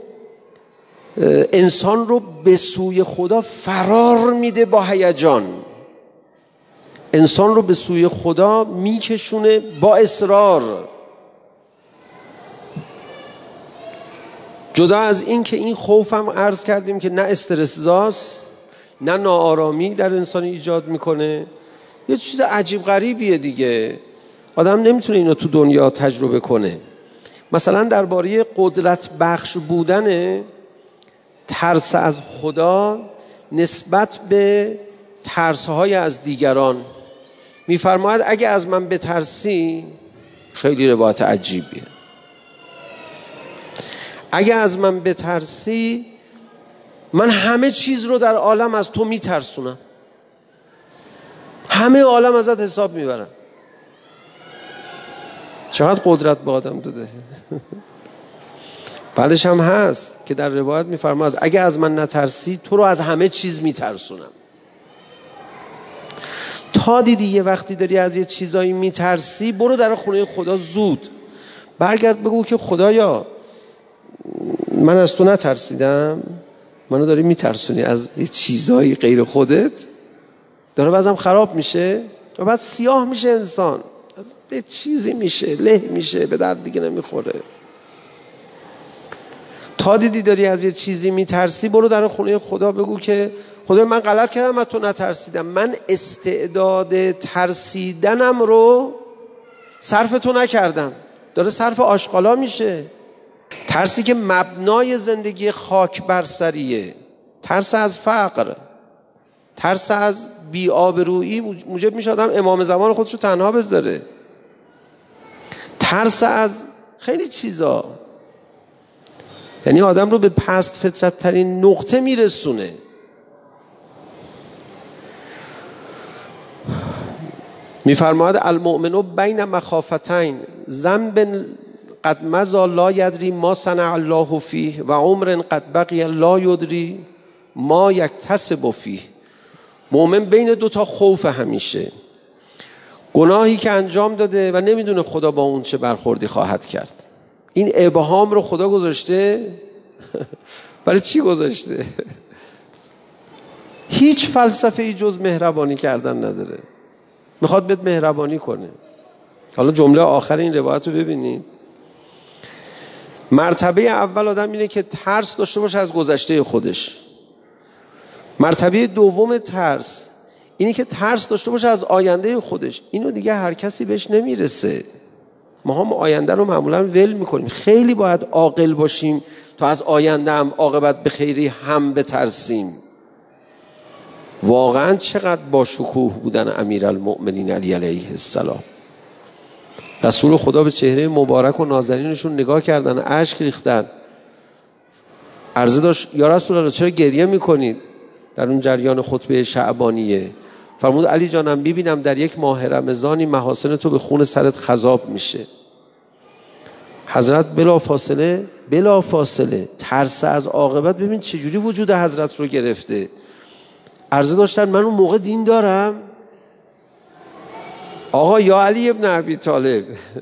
انسان رو به سوی خدا فرار میده با هیجان، انسان رو به سوی خدا میکشونه با اصرار. جدا از این که این خوف هم عرض کردیم که نه استرس زاست، نه ناآرامی در انسان ایجاد میکنه، یه چیز عجیب غریبیه دیگه، آدم نمیتونه اینو تو دنیا تجربه کنه. مثلا درباره قدرت بخش بودن ترس از خدا نسبت به ترس‌های از دیگران میفرماید اگه از من بترسی، خیلی روایت عجیبیه، اگه از من بترسی من همه چیز رو در عالم از تو میترسونم، همه عالم ازت حساب میبرن. چقدر قدرت به آدم داده. بعدش هم هست که در روایت میفرماید اگه از من نترسی تو رو از همه چیز میترسونم. تا دیدی یه وقتی داری از یه چیزایی میترسی، برو در خونه خدا زود، برگرد بگو که خدایا من از تو نترسیدم، منو داری میترسونی از یه چیزایی غیر خودت، داره بعضم خراب میشه و بعد سیاه میشه انسان، یه چیزی میشه، له میشه، به درد دیگه نمیخوره. تا دیدی داری از یه چیزی میترسی، برو در خونه خدا بگو که خدا من غلط کردم، از تو نترسیدم، من استعداد ترسیدنم رو صرف تو نکردم، داره صرف آشغالا میشه. ترسی که مبنای زندگی خاک بر سریه، ترس از فقر، ترس از بی‌آبرویی موجب میشه آدم امام زمان خودش رو تنها بذاره. ترس از خیلی چیزا، یعنی آدم رو به پست فطرت ترین نقطه میرسونه. میفرماید المؤمن بین مخافتین ذنب قد مضى لا یدری ما صنع الله فیه و عمر قد بقی لا یدری ما یکتسب فیه. مؤمن بین دو تا خوف همیشه، گناهی که انجام داده و نمیدونه خدا با اون چه برخوردی خواهد کرد. این ابهام رو خدا گذاشته. برای چی گذاشته؟ هیچ فلسفه ای جز مهربانی کردن نداره. میخواد بهت مهربانی کنه. حالا جمله آخر این روایت رو ببینید. مرتبه اول آدم اینه که ترس داشته باشه از گذشته خودش. مرتبه دوم ترس اینی که ترس داشته باشه از آینده خودش. اینو دیگه هر کسی بهش نمیرسه. ما هم آینده رو معمولا ول میکنیم. خیلی باید عاقل باشیم تا از آینده هم عاقبت به خیری هم بترسیم. واقعا چقدر با شکوه بودن امیرالمؤمنین علی علیه السلام. رسول خدا به چهره مبارک و نازنینشون نگاه کردن، اشک ریختن. عرضه داشت یا رسول الله چرا گریه میکنید در اون جریان خطبه شعبانیه؟ فرمود علی جانم ببینم در یک ماه رمضانی محاسن تو به خون سرت خضاب میشه. حضرت بلا فاصله بلا فاصله ترس از عاقبت ببین چجوری وجود حضرت رو گرفته. عرضه داشتن من اون موقع دین دارم؟ آقا یا علی ابن ابی طالب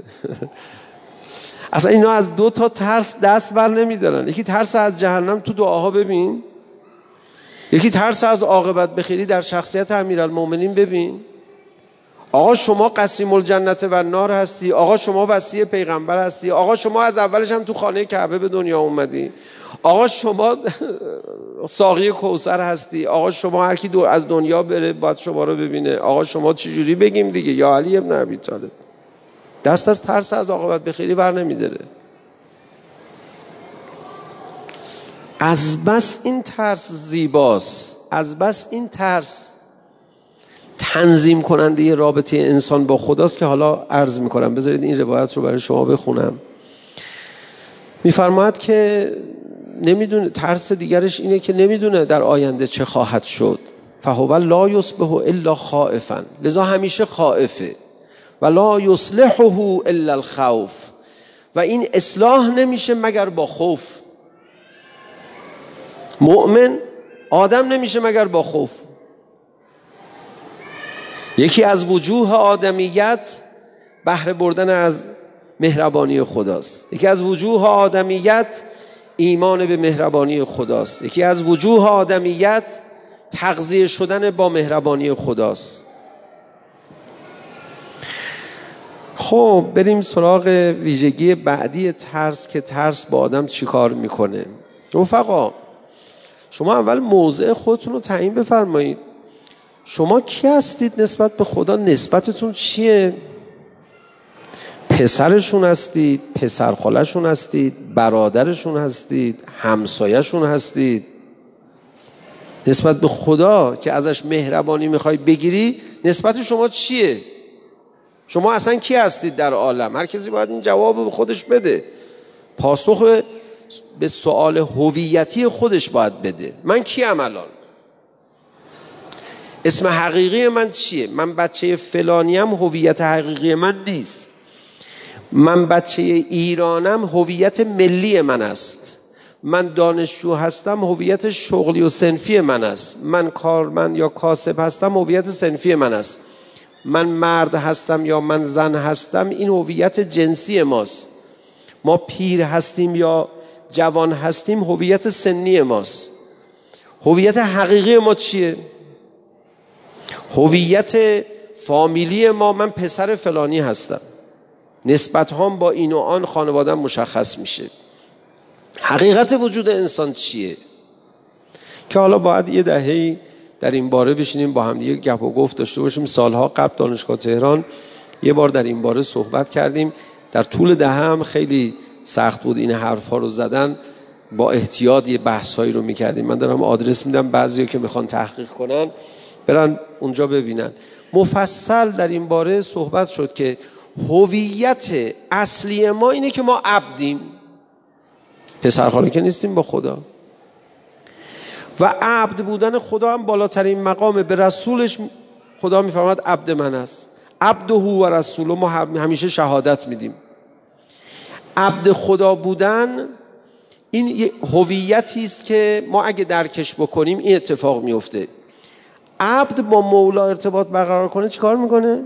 اصلا اینا از دو تا ترس دست بر نمیدارن. یکی ترس از جهنم تو دعاها ببین، یکی ترس از عاقبت بخیری در شخصیت امیرالمؤمنین ببین. آقا شما قسیم الجنت و النار هستی، آقا شما وصی پیغمبر هستی، آقا شما از اولش هم تو خانه کعبه به دنیا اومدی، آقا شما ساقی کوثر هستی، آقا شما هر کی دور از دنیا بره باید شما رو ببینه. آقا شما چجوری بگیم دیگه یا علی ابن ابی طالب؟ دست از ترس از عاقبت بخیری بر نمیداره. از بس این ترس زیباست، از بس این ترس تنظیم کننده رابطه انسان با خداست که حالا عرض میکنم. بذارید این روایت رو برای شما بخونم. میفرماید که نمیدونه، ترس دیگرش اینه که نمیدونه در آینده چه خواهد شد. فهو لا یصبح الا خائفا، لذا همیشه خائفه. و لا یصلحه الا الخوف، و این اصلاح نمیشه مگر با خوف. مؤمن آدم نمیشه مگر با خوف. یکی از وجوه آدمیت بهره بردن از مهربانی خداست. یکی از وجوه آدمیت ایمان به مهربانی خداست. یکی از وجوه آدمیت تغذیه شدن با مهربانی خداست. خب بریم سراغ ویژگی بعدی ترس که ترس با آدم چی کار میکنه. رفقا شما اول موضع خودتون رو تعیین بفرمایید. شما کی هستید نسبت به خدا؟ نسبتتون چیه؟ پسرشون هستید؟ پسرخالشون هستید؟ برادرشون هستید؟ همسایه‌شون هستید؟ نسبت به خدا که ازش مهربانی میخوای بگیری نسبت شما چیه؟ شما اصلا کی هستید در عالم؟ هر کسی باید این جواب به خودش بده. پاسخ به سوال هویتی خودش باید بده. من کیم الان؟ اسم حقیقی من چیه؟ من بچه فلانیم، هویت حقیقی من نیست. من بچه ایرانم، هویت ملی من است. من دانشجو هستم، هویت شغلی و صنفی من است. من کارمند یا کاسب هستم، هویت صنفی من است. من مرد هستم یا من زن هستم، این هویت جنسی ماست. ما پیر هستیم یا جوان هستیم، هویت سنی ماست. هویت حقیقی ما چیه؟ هویت فامیلی ما، من پسر فلانی هستم. نسبت هم با این و آن خانواده مشخص میشه. حقیقت وجود انسان چیه؟ که حالا باید یه دهه‌ای در این باره بشینیم با هم دیگه گپ و گفت داشته باشیم. سالها قبل دانشگاه تهران یه بار در این باره صحبت کردیم. در طول دهه هم خیلی سخت بود این حرفا رو زدن. با احتیاط یه بحثایی رو میکردیم. من دارم آدرس میدم بعضیا که میخوان تحقیق کنن. برن اونجا ببینن. مفصل در این باره صحبت شد که هویت اصلی ما اینه که ما عبدیم، پسرخاله که نیستیم با خدا. و عبد بودن خدا هم بالاترین مقامه. به رسولش خدا میفرماد عبد من است، عبده و رسوله. ما همیشه شهادت میدیم. عبد خدا بودن این یه هویتی است که ما اگه درکش بکنیم این اتفاق میفته. عبد با مولا ارتباط برقرار کنه چیکار میکنه؟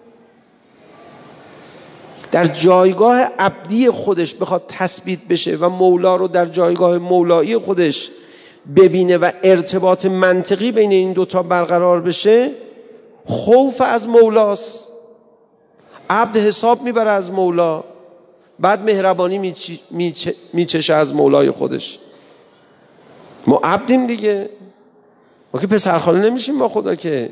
در جایگاه عبدی خودش بخواد تثبیت بشه و مولا رو در جایگاه مولایی خودش ببینه و ارتباط منطقی بین این دوتا برقرار بشه، خوف از مولاست. عبد حساب میبره از مولا، بعد مهربانی میچ... میچ... میچشه از مولای خودش. ما عبدیم دیگه، ما که پسرخاله نمیشیم با خدا که.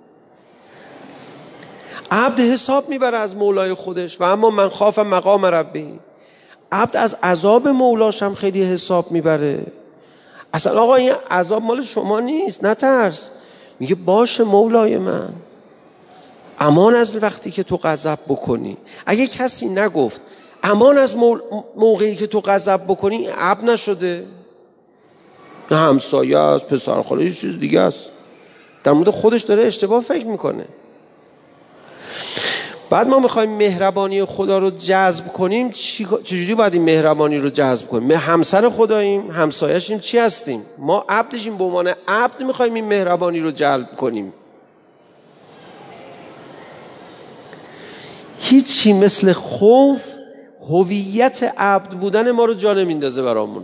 عبد حساب میبره از مولای خودش. و اما من خاف مقام ربی، عبد از عذاب مولاش هم خیلی حساب میبره. اصلا آقا این عذاب مال شما نیست، نترس. میگه باشه مولای من، امان از وقتی که تو غضب بکنی. اگه کسی نگفت امان از مول... موقعی که تو غضب بکنی، عبد نشده. نه همسایه است، پسرخاله، یه چیز دیگه است. در مورد خودش داره اشتباه فکر میکنه. بعد ما میخوایم مهربانی خدا رو جذب کنیم. چجوری باید این مهربانی رو جذب کنیم؟ ما همسر خداییم، همسایه‌شیم، چی هستیم؟ ما عبدشیم. به عنوان عبد میخوایم این مهربانی رو جلب کنیم. هیچی مثل خوف هویت عبد بودن ما رو جا نمیندازه برامون.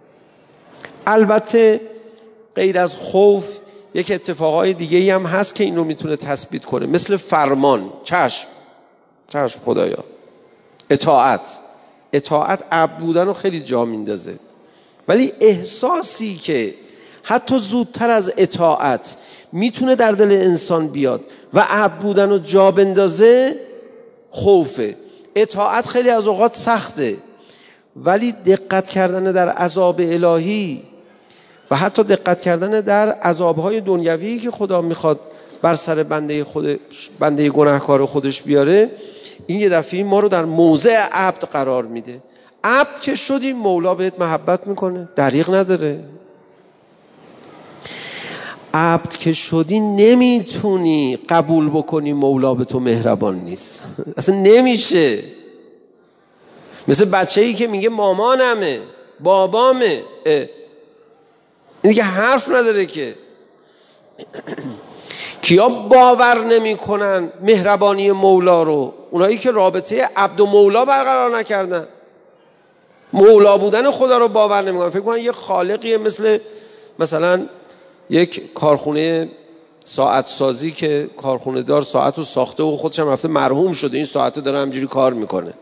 البته غیر از خوف یک اتفاقای دیگه‌ای هم هست که این رو میتونه تثبیت کنه، مثل فرمان. چشم چشم خدایا، اطاعت. اطاعت عبد بودن رو خیلی جا میندازه. ولی احساسی که حتی زودتر از اطاعت میتونه در دل انسان بیاد و عبد بودن رو جا بندازه، خوفه. اطاعت خیلی از اوقات سخته، ولی دقت کردن در عذاب الهی و حتی دقت کردن در عذابهای دنیوی که خدا میخواد بر سر بنده خودش، بنده گناهکار خودش بیاره، این یه دفعه ما رو در موضع عبد قرار میده. عبد که شدی مولا بهت محبت میکنه، دریغ نداره. عبد که شدی نمیتونی قبول بکنی مولا به تو مهربان نیست. اصلا نمیشه. مثل بچه‌ای که میگه مامانمه، بابامه، این دیگه حرف نداره که. کیا باور نمی کنن مهربانی مولا رو؟ اونایی که رابطه عبد و مولا برقرار نکردن. مولا بودن خدا رو باور نمی کنن. فکر کنن یه خالقیه، مثل مثلا یک کارخونه ساعت سازی که کارخونه دار ساعت رو ساخته و خودش هم رفته مرحوم شده، این ساعت داره همجوری کار میکنه.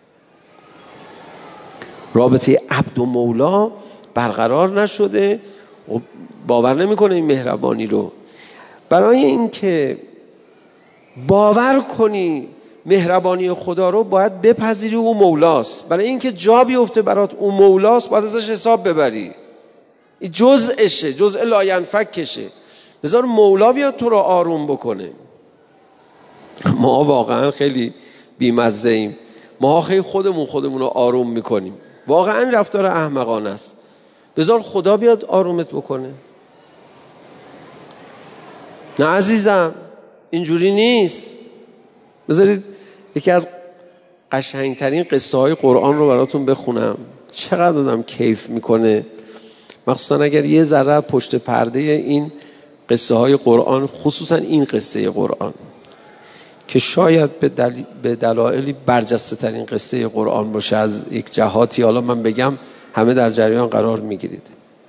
رابطه عبد و مولا برقرار نشده، باور نمیکنه این مهربانی رو. برای اینکه باور کنی مهربانی خدا رو باید بپذیری او مولاست. برای اینکه جا بیفته برات او مولاست باید ازش حساب ببری. این جزءشه، جزء لاینفکشه. بذار مولا بیاد تو رو آروم بکنه. ما واقعا خیلی بیمزه ایم. ما خیلی خودمون خودمون رو آروم میکنیم. واقعا رفتار احمقانه است. بذار خدا بیاد آرومت بکنه. نه عزیزم، اینجوری نیست. بذارید یکی از قشنگترین قصه های قرآن رو براتون بخونم. چقدر آدم کیف میکنه، مخصوصا اگر یه ذره پشت پرده این قصه های قرآن، خصوصا این قصه قرآن که شاید به, دل... به دلایلی برجسته ترین قصه قرآن باشه از یک جهاتی. حالا من بگم همه در جریان قرار میگیرید.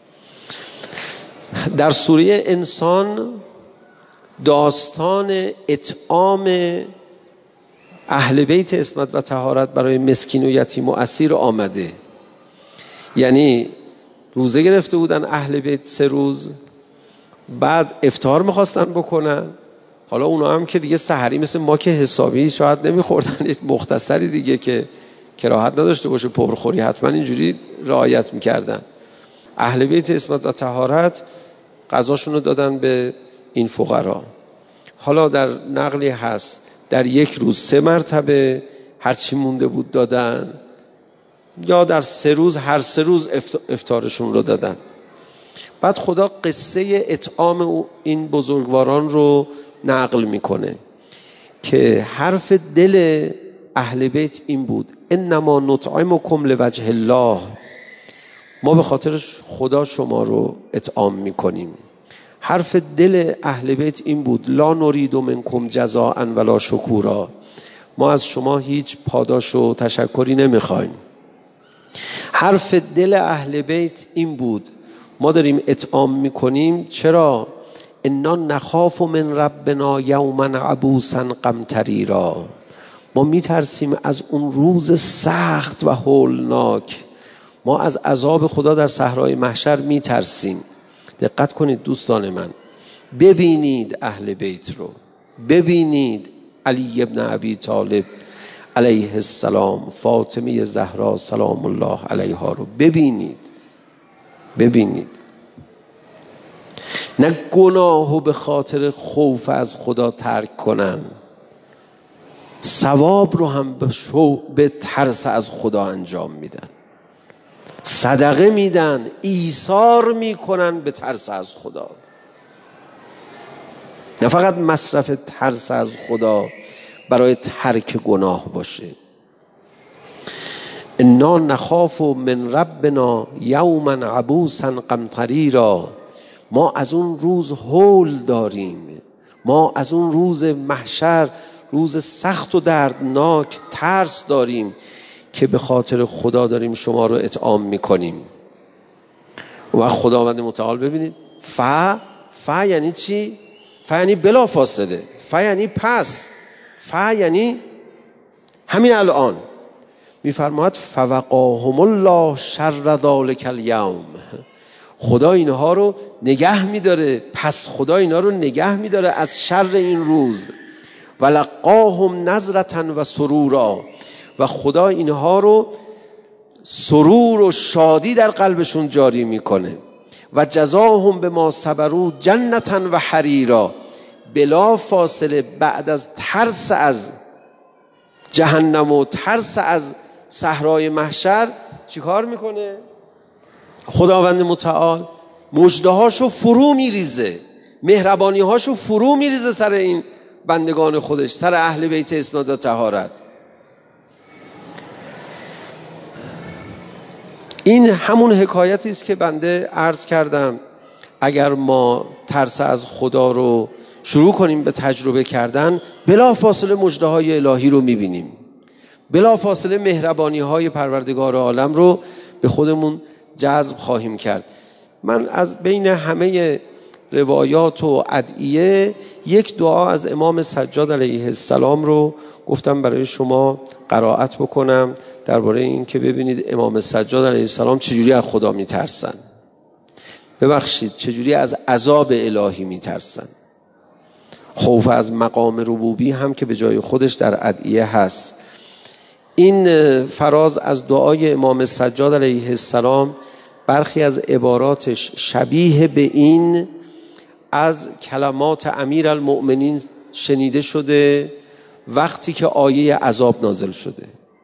در سوره انسان داستان اطعام اهل بیت عصمت و طهارت برای مسکین و یتیم و اسیر آمده. یعنی روزه گرفته بودن اهل بیت سه روز، بعد افطار میخواستن بکنن. حالا اونا هم که دیگه سحری مثل ما که حسابی شاید نمیخوردن، مختصری دیگه که کراهت نداشته باشه پرخوری، حتما اینجوری رعایت میکردن. اهل بیت عصمت و طهارت غذاشون رو دادن به این فقرا. حالا در نقلی هست در یک روز سه مرتبه هرچی مونده بود دادن، یا در سه روز هر سه روز افطارشون رو دادن. بعد خدا قصه اطعام این بزرگواران رو نقل میکنه که حرف دل اهل بیت این بود: انما نطعمکم لوجه الله، ما به خاطر خدا شما رو اطعام میکنیم. حرف دل اهل بیت این بود: لا نرید منکم جزاء ولا شکورا، ما از شما هیچ پاداش و تشکری نمیخوایم. حرف دل اهل بیت این بود: ما داریم اطعام میکنیم چرا؟ انا نخاف من ربنا یوما عبوسا قمطریرا، ما میترسیم از اون روز سخت و هولناک، ما از عذاب خدا در صحرای محشر میترسیم. دقت کنید دوستان من، ببینید اهل بیت رو، ببینید علی ابن ابی طالب علیه السلام، فاطمه زهرا سلام الله علیها رو ببینید، ببینید. نه گناهو به خاطر خوف از خدا ترک کنن، ثواب رو هم به, شو به ترس از خدا انجام میدن، صدقه میدن، ایثار میکنن به ترس از خدا. نه فقط مصرف ترس از خدا برای ترک گناه باشه. انا نخاف من ربنا یوما عبوسا قمطریرا، ما از اون روز هول داریم، ما از اون روز محشر، روز سخت و دردناک ترس داریم که به خاطر خدا داریم شما رو اطعام میکنیم. و خداوند متعال ببینید، ف ف یعنی چی؟ ف یعنی بلا فاصله، ف یعنی پس، ف یعنی همین الان. میفرماید فوقاهم الله شر ذلک الیوم، خدا اینها رو نگه میداره، پس خدا اینها رو نگه میداره از شر این روز. ولقاهم نظرة و سرورا، و خدا اینها رو سرور و شادی در قلبشون جاری میکنه. و جزاهم بما صبروا جنة و حریرا، بلا فاصله بعد از ترس از جهنم و ترس از صحرای محشر چی کار میکنه؟ خداوند متعال مژدهاشو فرو میریزه، مهربانیهاشو فرو میریزه سر این بندگان خودش، سر اهل بیت اسناد و طهارت. این همون حکایتی است که بنده عرض کردم، اگر ما ترس از خدا رو شروع کنیم به تجربه کردن، بلا فاصله مژده‌های الهی رو میبینیم، بلا فاصله مهربانی‌های پروردگار عالم رو به خودمون جذب خواهیم کرد. من از بین همه روایات و ادعیه یک دعا از امام سجاد علیه السلام رو گفتم برای شما قرائت بکنم، درباره این که ببینید امام سجاد علیه السلام چجوری از خدا میترسن، ببخشید چجوری از عذاب الهی میترسن. خوف از مقام ربوبی هم که به جای خودش در ادعیه هست. این فراز از دعای امام سجاد علیه السلام، برخی از عباراتش شبیه به این از کلمات امیر المؤمنین شنیده شده وقتی که آیه عذاب نازل شده،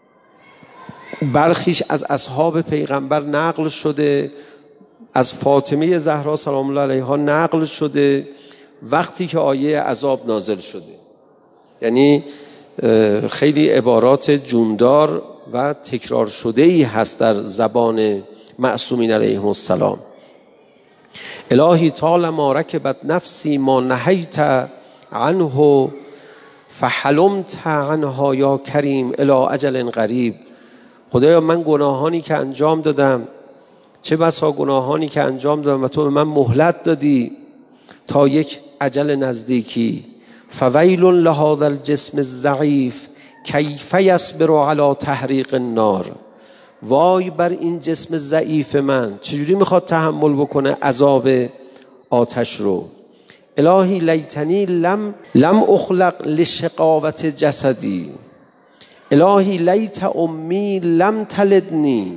برخیش از اصحاب پیغمبر نقل شده، از فاطمه زهرا سلام الله علیها نقل شده وقتی که آیه عذاب نازل شده. یعنی خیلی عبارات جوندار و تکرار شده ای هست در زبان معصومین علیهم السلام. الهی طالما رکبت نفسی ما نهیت عنه فحلمت عنها یا کریم الی اجل قریب. خدایا من گناهانی که انجام دادم، چه بسا گناهانی که انجام دادم و تو به من مهلت دادی تا یک اجل نزدیکی. فویل لهذا الجسم الضعیف کیف یصبر علی تحریق النار، وای بر این جسم ضعیف من، چجوری میخواد تحمل بکنه عذاب آتش رو. الهی لیتنی لم لم اخلق لشقاوت جسدی، الهی لیت امی لم تلدنی،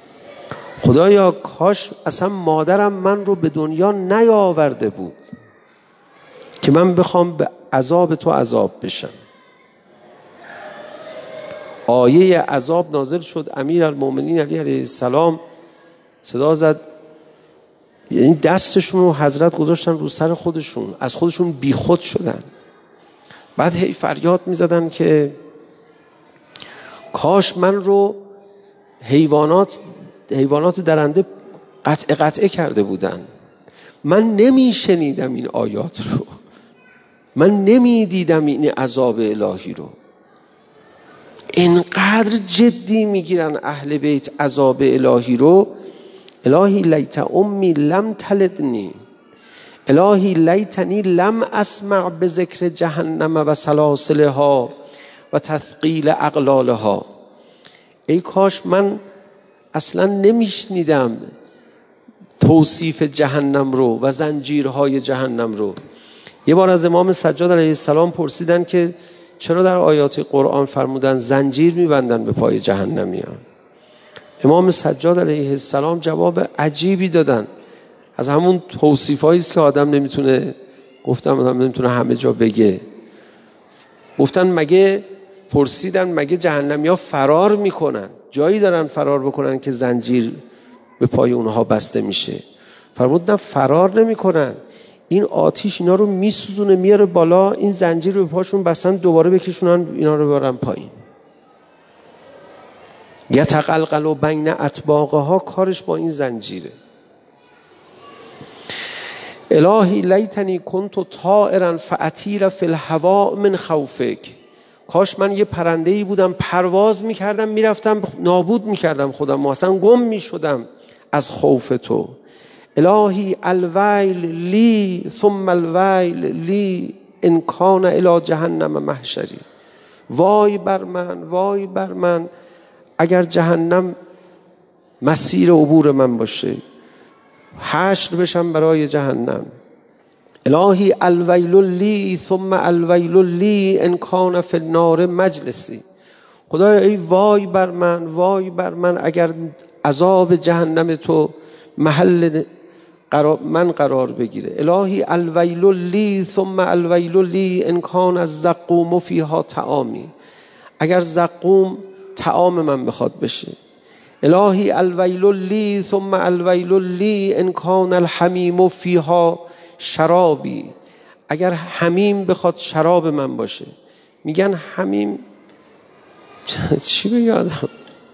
خدایا کاش اصلا مادرم من رو به دنیا نیاورده بود. که من بخوام به عذاب تو عذاب بشم. آیه عذاب نازل شد، امیرالمومنین علی علیه السلام صدا زد، یعنی دستشون رو حضرت گذاشتن رو سر خودشون، از خودشون بیخود شدن. بعد هی فریاد می زدن که کاش من رو حیوانات حیوانات درنده قطع قطعه کرده بودن، من نمی شنیدم این آیات رو، من نمی دیدم این عذاب الهی رو. اینقدر جدی میگیرن اهل بیت عذاب الهی رو. الهی لیت امی لم تلدنی، الهی لیتنی لم اسمع به ذکر جهنم و سلاسلها و تثقیل اغلالها. ای کاش من اصلا نمیشنیدم توصیف جهنم رو و زنجیرهای جهنم رو. یه بار از امام سجاد علیه السلام پرسیدن که چرا در آیات قرآن فرمودن زنجیر میبندن به پای جهنمیان؟ امام سجاد علیه السلام جواب عجیبی دادن، از همون توصیفایی است که آدم نمیتونه، گفتم آدم نمیتونه همه جا بگه. گفتن مگه پرسیدن مگه جهنمیا فرار میکنن؟ جایی دارن فرار بکنن که زنجیر به پای اونها بسته میشه؟ فرمود نه، فرار نمیکنن، این آتیش اینا رو میسوزونه میاره بالا، این زنجیر رو به پاشون بستن، دوباره بکشونن اینا رو ببرن پایین. یتقلقل و بین اطباقها، کارش با این زنجیره. الهی لیتنی کنت طائرا فاطیر فی الهوا من خوفک. کاش من یه پرنده‌ای بودم، پرواز میکردم میرفتم نابود میکردم خودم، اصلا گم میشدم از خوف تو. الهی الویل لی ثم الویل لی ان کان الی جهنم محشری. وای بر من، وای بر من اگر جهنم مسیر عبور من باشه، حشر بشم برای جهنم. الهی الویل لی ثم الویل لی ان کان فی النار مجلسی. خدایا ای وای بر من، وای بر من اگر عذاب جهنم تو محل من قرار بگیره. الهی الویل لی ثم الویل لی ان کان الزقوم فیها طعامی. اگر زقوم طعام من بخواد بشه. الهی الویل لی ثم الویل لی ان کان الحمیم فیها شرابی. اگر حمیم بخواد شراب من باشه. میگن حمیم چی بگه آدم؟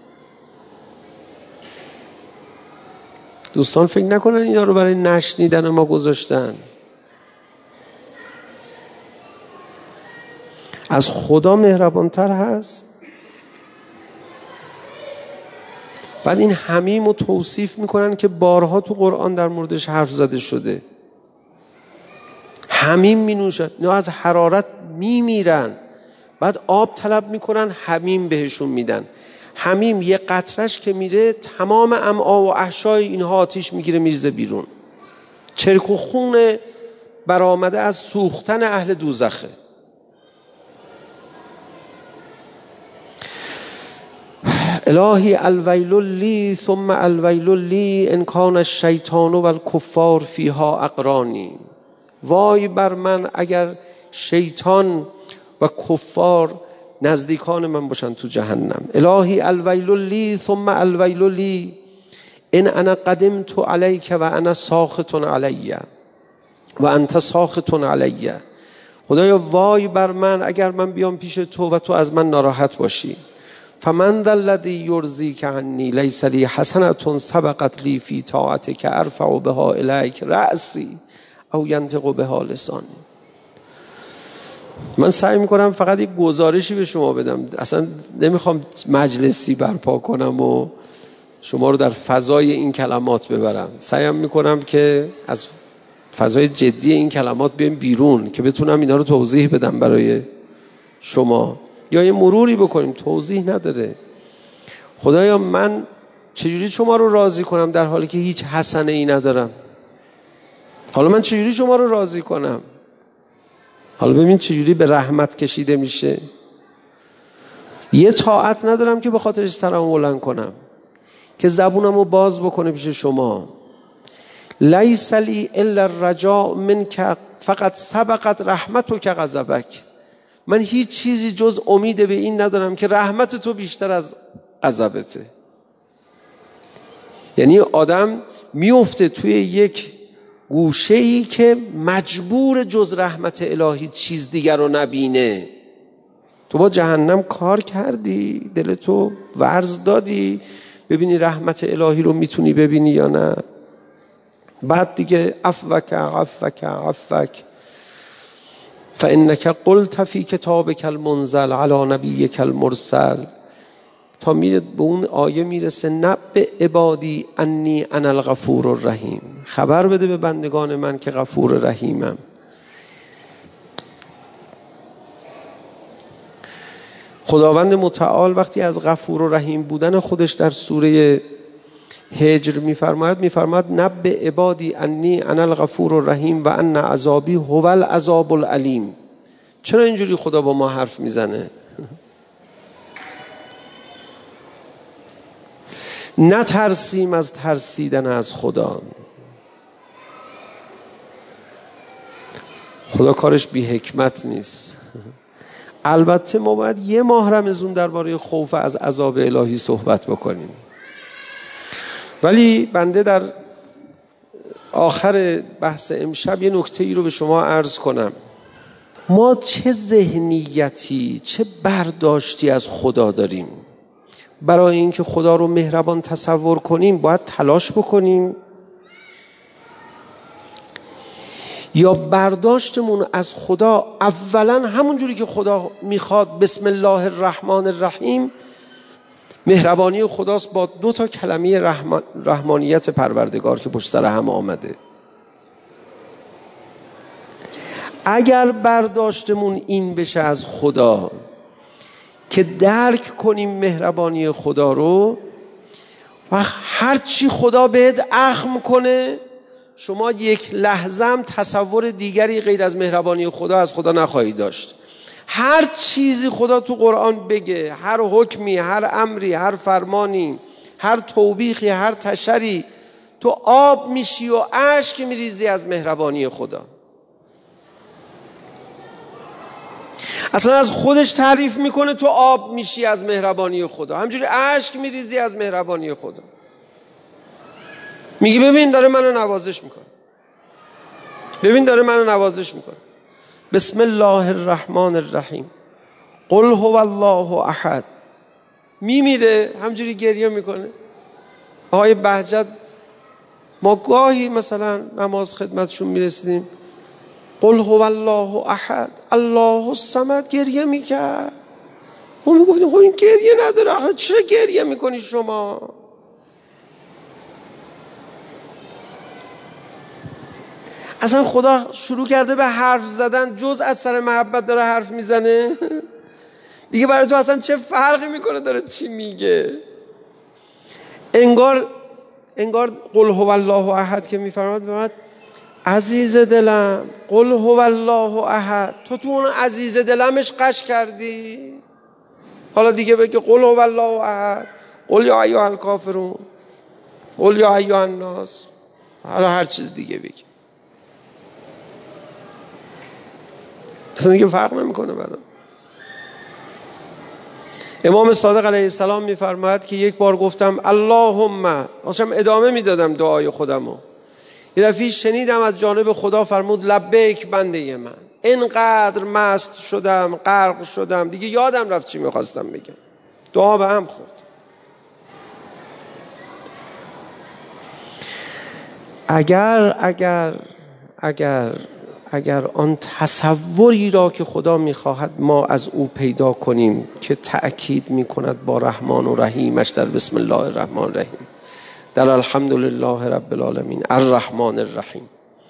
دوستان فکر نکنن اینا رو برای نشنیدن ما گذاشتن. از خدا مهربانتر هست. بعد این حمیم رو توصیف میکنن که بارها تو قرآن در موردش حرف زده شده. حمیم می نوشن، اینا از حرارت میمیرن، بعد آب طلب میکنن، حمیم بهشون میدن. حمیم یه قطرش که میره تمام امعا و احشای اینها آتیش میگیره میریزه بیرون. چرک و خون برآمده از سوختن اهل دوزخه. الهی الویل لی ثم الویل لی ان کان الشیطان و الکفار فیها اقرانی. وای بر من اگر شیطان و کفار نزدیکان من باشن تو جهنم. الهی الویل لی ثم الویل لی ان انا قدمت علیک و انا ساخط علی و انت ساخط علی. خدایا وای بر من اگر من بیام پیش تو و تو از من ناراحت باشی. فمن ذا الذی یرضیک عنی لیس لی حسنة سبقت لی فی طاعتک ارفع بها الیک رأسی او ینطق بها لسانی. من سعی میکنم فقط یک گزارشی به شما بدم، اصلا نمیخوام مجلسی برپا کنم و شما رو در فضای این کلمات ببرم. سعیم میکنم که از فضای جدی این کلمات بیایم بیرون که بتونم اینا رو توضیح بدم برای شما، یا یه مروری بکنیم. توضیح نداره. خدایا من چجوری شما رو راضی کنم در حالی که هیچ حسنه ای ندارم؟ حالا من چجوری شما رو راضی کنم؟ حالا ببین چجوری به رحمت کشیده میشه. یه طاعت ندارم که به خاطرش سرمو بلند کنم، که زبونمو باز بکنه پیش شما. لیس لی الا الرجاء منک فقط سبقت رحمتک غضبک. من هیچ چیزی جز امید به این ندارم که رحمت تو بیشتر از غضبته. یعنی آدم میفته توی یک گوشه‌ای که مجبور جز رحمت الهی چیز دیگر رو نبینه. تو با جهنم کار کردی، دلتو ورز دادی ببینی رحمت الهی رو میتونی ببینی یا نه. بعد دیگه عفوک عفوک عفوک فانک قلت فی کتابک المنزل علی نبیک المرسل، تا میره به اون آیه میرسه نبئ عبادی انی انا الغفور الرحیم، خبر بده به بندگان من که غفور رحیمم. خداوند متعال وقتی از غفور و رحیم بودن خودش در سوره هجر میفرماید میفرماید نبئ عبادی انی انا الغفور الرحیم و ان عذابی هو العذاب العلیم. چرا اینجوری خدا با ما حرف میزنه؟ نترسیم از ترسیدن از خدا. خدا کارش بی حکمت نیست. البته ما باید یه ماه رمضان درباره خوف از عذاب الهی صحبت بکنیم، ولی بنده در آخر بحث امشب یه نکته ای رو به شما عرض کنم. ما چه ذهنیتی، چه برداشتی از خدا داریم؟ برای اینکه خدا رو مهربان تصور کنیم باید تلاش بکنیم، یا برداشتمون از خدا اولا همون جوری که خدا میخواد بسم الله الرحمن الرحیم، مهربانی خداست با دو تا کلمه رحمان، رحمانیت پروردگار که پشت سر هم آمده. اگر برداشتمون این بشه از خدا که درک کنیم مهربانی خدا رو، و هر چی خدا بهت اخم کنه شما یک لحظه هم تصور دیگری غیر از مهربانی خدا از خدا نخواهید داشت. هر چیزی خدا تو قرآن بگه، هر حکمی، هر امری، هر فرمانی، هر توبیخی، هر تشری، تو آب میشی و اشک میریزی از مهربانی خدا. اصلا از خودش تعریف میکنه تو آب میشی از مهربانی خدا، همجوری اشک میریزی از مهربانی خدا. میگی ببین داره منو نوازش میکنه، ببین داره منو نوازش میکنه. بسم الله الرحمن الرحیم قل هو الله احد. میمیره همجوری گریه میکنه. آقای بهجت ما گاهی مثلا نماز خدمتشون میرسیدیم قل هو الله احد الله الصمد، گریه میکرد. ما میگفتیم خب این گریه نداره، آخه چرا گریه میکنی شما؟ اصلا خدا شروع کرده به حرف زدن، جز از سر محبت داره حرف میزنه دیگه. برای تو اصلا چه فرقی میکنه داره چی میگه؟ انگار انگار قل هو الله احد که میفرماد میفرماد عزیز دلم قل هو الله احد، تو تو اون عزیز دلمش قش کردی. حالا دیگه بگه قل هو الله احد، قل یا ایها الکافرون، قل یا ایها الناس، حالا هر چیز دیگه بگه، اصلا دیگه فرق نمیکنه برام. امام صادق علیه السلام میفرماید که یک بار گفتم اللهم، داشتم ادامه میدادم دعای خودمو، یه دفعه شنیدم از جانب خدا فرمود لبیک بنده من. اینقدر مست شدم، غرق شدم، دیگه یادم رفت چی میخواستم بگم. دعا به هم خورد. اگر اگر اگر اگر آن تصوری را که خدا میخواهد ما از او پیدا کنیم که تأکید میکند با رحمان و رحیمش در بسم الله الرحمن الرحیم، در الحمدلله رب العالمین الرحمن الرحیم.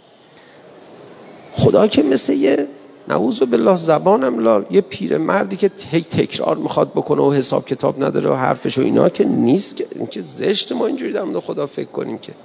خدا که مثل یه نعوذ بالله زبانم لال یه پیر مردی که تک تکرار میخواد بکنه و حساب کتاب نداره و حرفش و اینا که نیست، که این که زشت ما اینجوری در مورد خدا فکر کنیم. که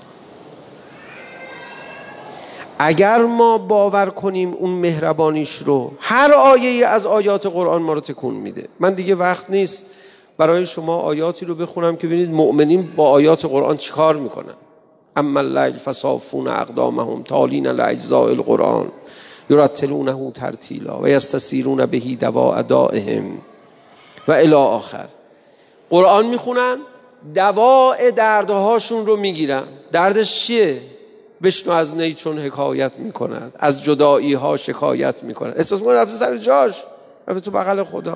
اگر ما باور کنیم اون مهربانیش رو، هر آیه از آیات قرآن ما رو تکون میده. من دیگه وقت نیست برای شما آیاتی رو بخونم که ببینید مؤمنین با آیات قرآن چیکار میکنن. اما اللیل فصافون اقدامهم تالین لاجزاء القرآن یرتلونه ترتیلا و یستسیرون بهی دواء دائهم و الی آخر. قرآن میخونن، دواء دردهاشون رو میگیرن. دردش چیه؟ بشنو از نی چون حکایت میکند، از جدایی ها شکایت میکند. احساس میکنه رفته سر جاش، رفته تو بغل خدا.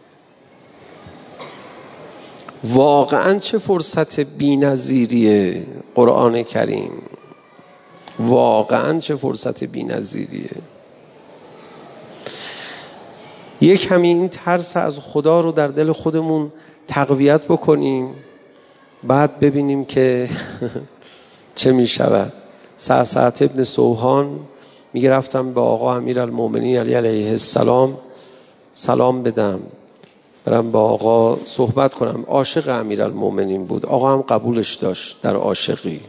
واقعا چه فرصت بی‌نظیریه قرآن کریم، واقعا چه فرصت بی‌نظیریه. یک همین این ترس از خدا رو در دل خودمون تقویت بکنیم، بعد ببینیم که چه می شود. سعسعة ابن سوحان میگه رفتم به آقا امیرالمؤمنین علی علیه السلام سلام بدم، برم با آقا صحبت کنم. عاشق امیرالمؤمنین بود، آقا هم قبولش داشت در عاشقی.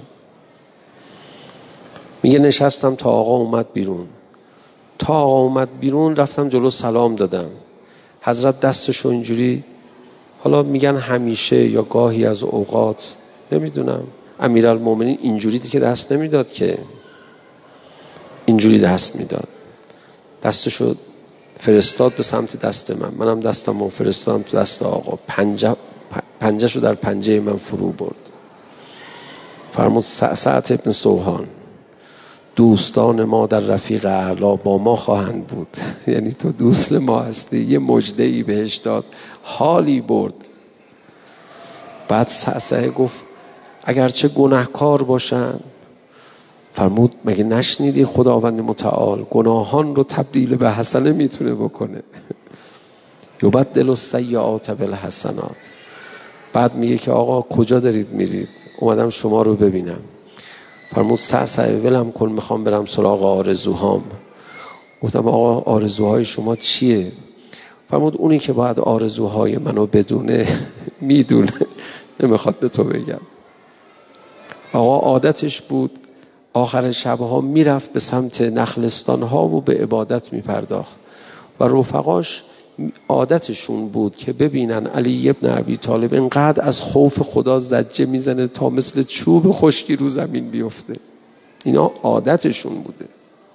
میگه نشستم تا آقا اومد بیرون. تا آقا اومد بیرون رفتم جلو سلام دادم. حضرت دستشو اینجوری، حالا میگن همیشه یا گاهی از اوقات نمیدونم، امیرالمؤمنین اینجوری که دست نمیداد، که اینجوری دست میداد. دستشو فرستاد به سمت دست من، منم دستمو فرستادم تو دست آقا. پنجه پنجهشو در پنجه من فرو برد. فرمود سعسعة ابن سوحان، دوستان ما در رفیق اعلا با ما خواهند بود. یعنی تو دوست ما هستی. یه مژده‌ای بهش داد، حالی برد. بعد سعسعه گفت اگرچه گناهکار باشن، فرمود مگه نشنیدی خداوند متعال گناهان رو تبدیل به حسنه میتونه بکنه؟ یبدل السیئات بالحسنات. بعد میگه که آقا کجا دارید میرید؟ اومدم شما رو ببینم. فرمود سعسعه ولم کن، میخوام برم سراغ آرزوهام. گفتم آقا آرزوهای شما چیه؟ فرمود اونی که باید آرزوهای منو بدونه میدونه، نمیخواد به تو بگم. آقا عادتش بود آخر شبها میرفت به سمت نخلستان ها و به عبادت میپرداخت و رفقاش عادتشون بود که ببینن علی ابن ابی طالب اینقدر از خوف خدا زجه میزنه تا مثل چوب خشکی رو زمین بیفته. اینا عادتشون بوده.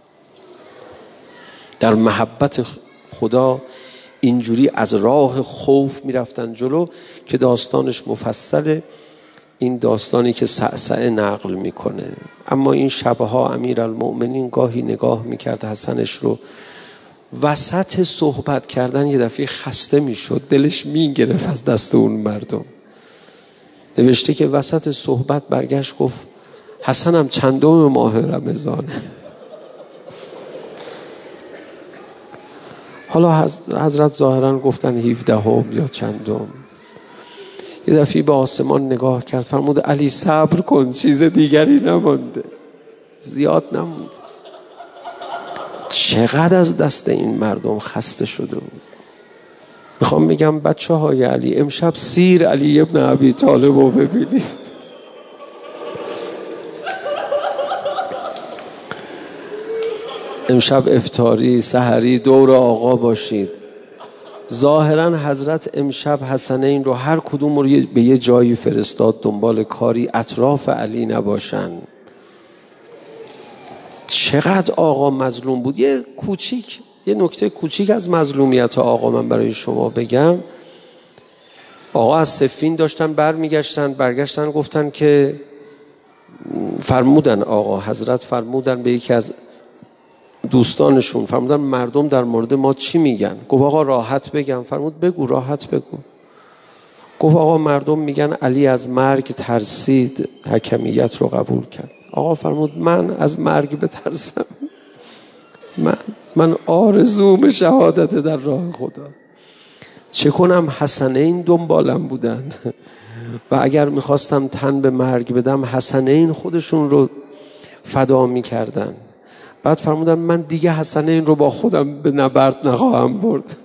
در محبت خدا اینجوری از راه خوف میرفتن جلو که داستانش مفصله. این داستانی که سعسعه نقل میکنه. اما این شبها امیرالمؤمنین گاهی نگاه میکرد حسنش رو، وسط صحبت کردن یه دفعه خسته میشد، دلش میگرفت از دست اون مردم. نوشته که وسط صحبت برگشت گفت حسنم چندم ماه رمضانه؟ حالا حضرت ظاهرا گفتن هفدهم یا چندم. یه دفعه به آسمان نگاه کرد، فرمود علی صبر کن، چیز دیگری نمانده، زیاد نمونده. چقدر از دست این مردم خسته شده بود. میخوام بگم بچه های علی، امشب سیر علی ابن ابی طالب رو ببینید. امشب افطاری سحری دور آقا باشید. ظاهرا حضرت امشب حسنین رو هر کدوم رو به یه جایی فرستاد دنبال کاری، اطراف علی نباشن. چقدر آقا مظلوم بود. یه کوچیک یه نکته کوچیک از مظلومیت آقا من برای شما بگم. آقا از صفین داشتن برمیگشتن، برگشتن گفتن که فرمودن آقا حضرت فرمودن به یکی از دوستانشون، فرمودن مردم در مورد ما چی میگن؟ گفت آقا راحت بگم. فرمود بگو، راحت بگو. گفت آقا مردم میگن علی از مرگ ترسید، حکمیت رو قبول کرد. آقا فرمود من از مرگ بترسم؟ من من آرزوم شهادت در راه خدا. چه کنم حسنین دنبالم بودن و اگر میخواستم تن به مرگ بدم حسنین خودشون رو فدا میکردن. بعد فرمودن من دیگه حسنین رو با خودم به نبرد نخواهم برد.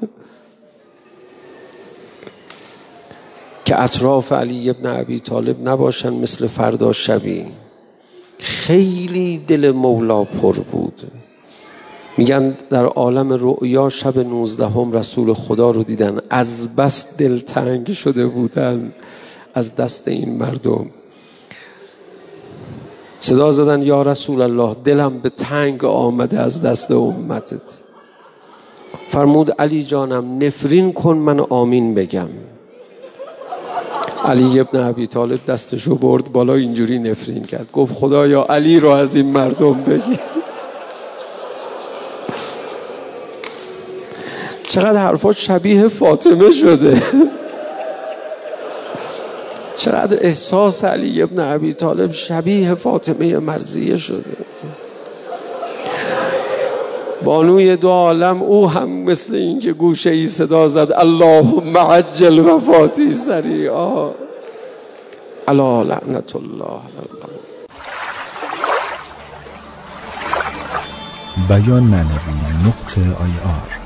که اطراف علی ابن ابی طالب نباشن مثل فردا شبی. خیلی دل مولا پر بود. میگن در عالم رؤیا شب نوزدهم رسول خدا رو دیدن، از بس دلتنگ شده بودن از دست این مردم. صدا زدن یا رسول الله دلم به تنگ آمده از دست امتت. فرمود علی جانم نفرین کن من آمین بگم. علی ابن ابی طالب دستشو برد بالا اینجوری نفرین کرد، گفت خدایا علی رو از این مردم بگیر. چقدر حرفاش شبیه فاطمه شده. چقدر احساس علی ابن ابی طالب شبیه فاطمه مرضیه شده. بانوی دو عالم او هم مثل این که گوشه ای صدا زد اللهم عجل وفاتی سریعا الا لعنت الله. بیان معنوی نقطه آی آر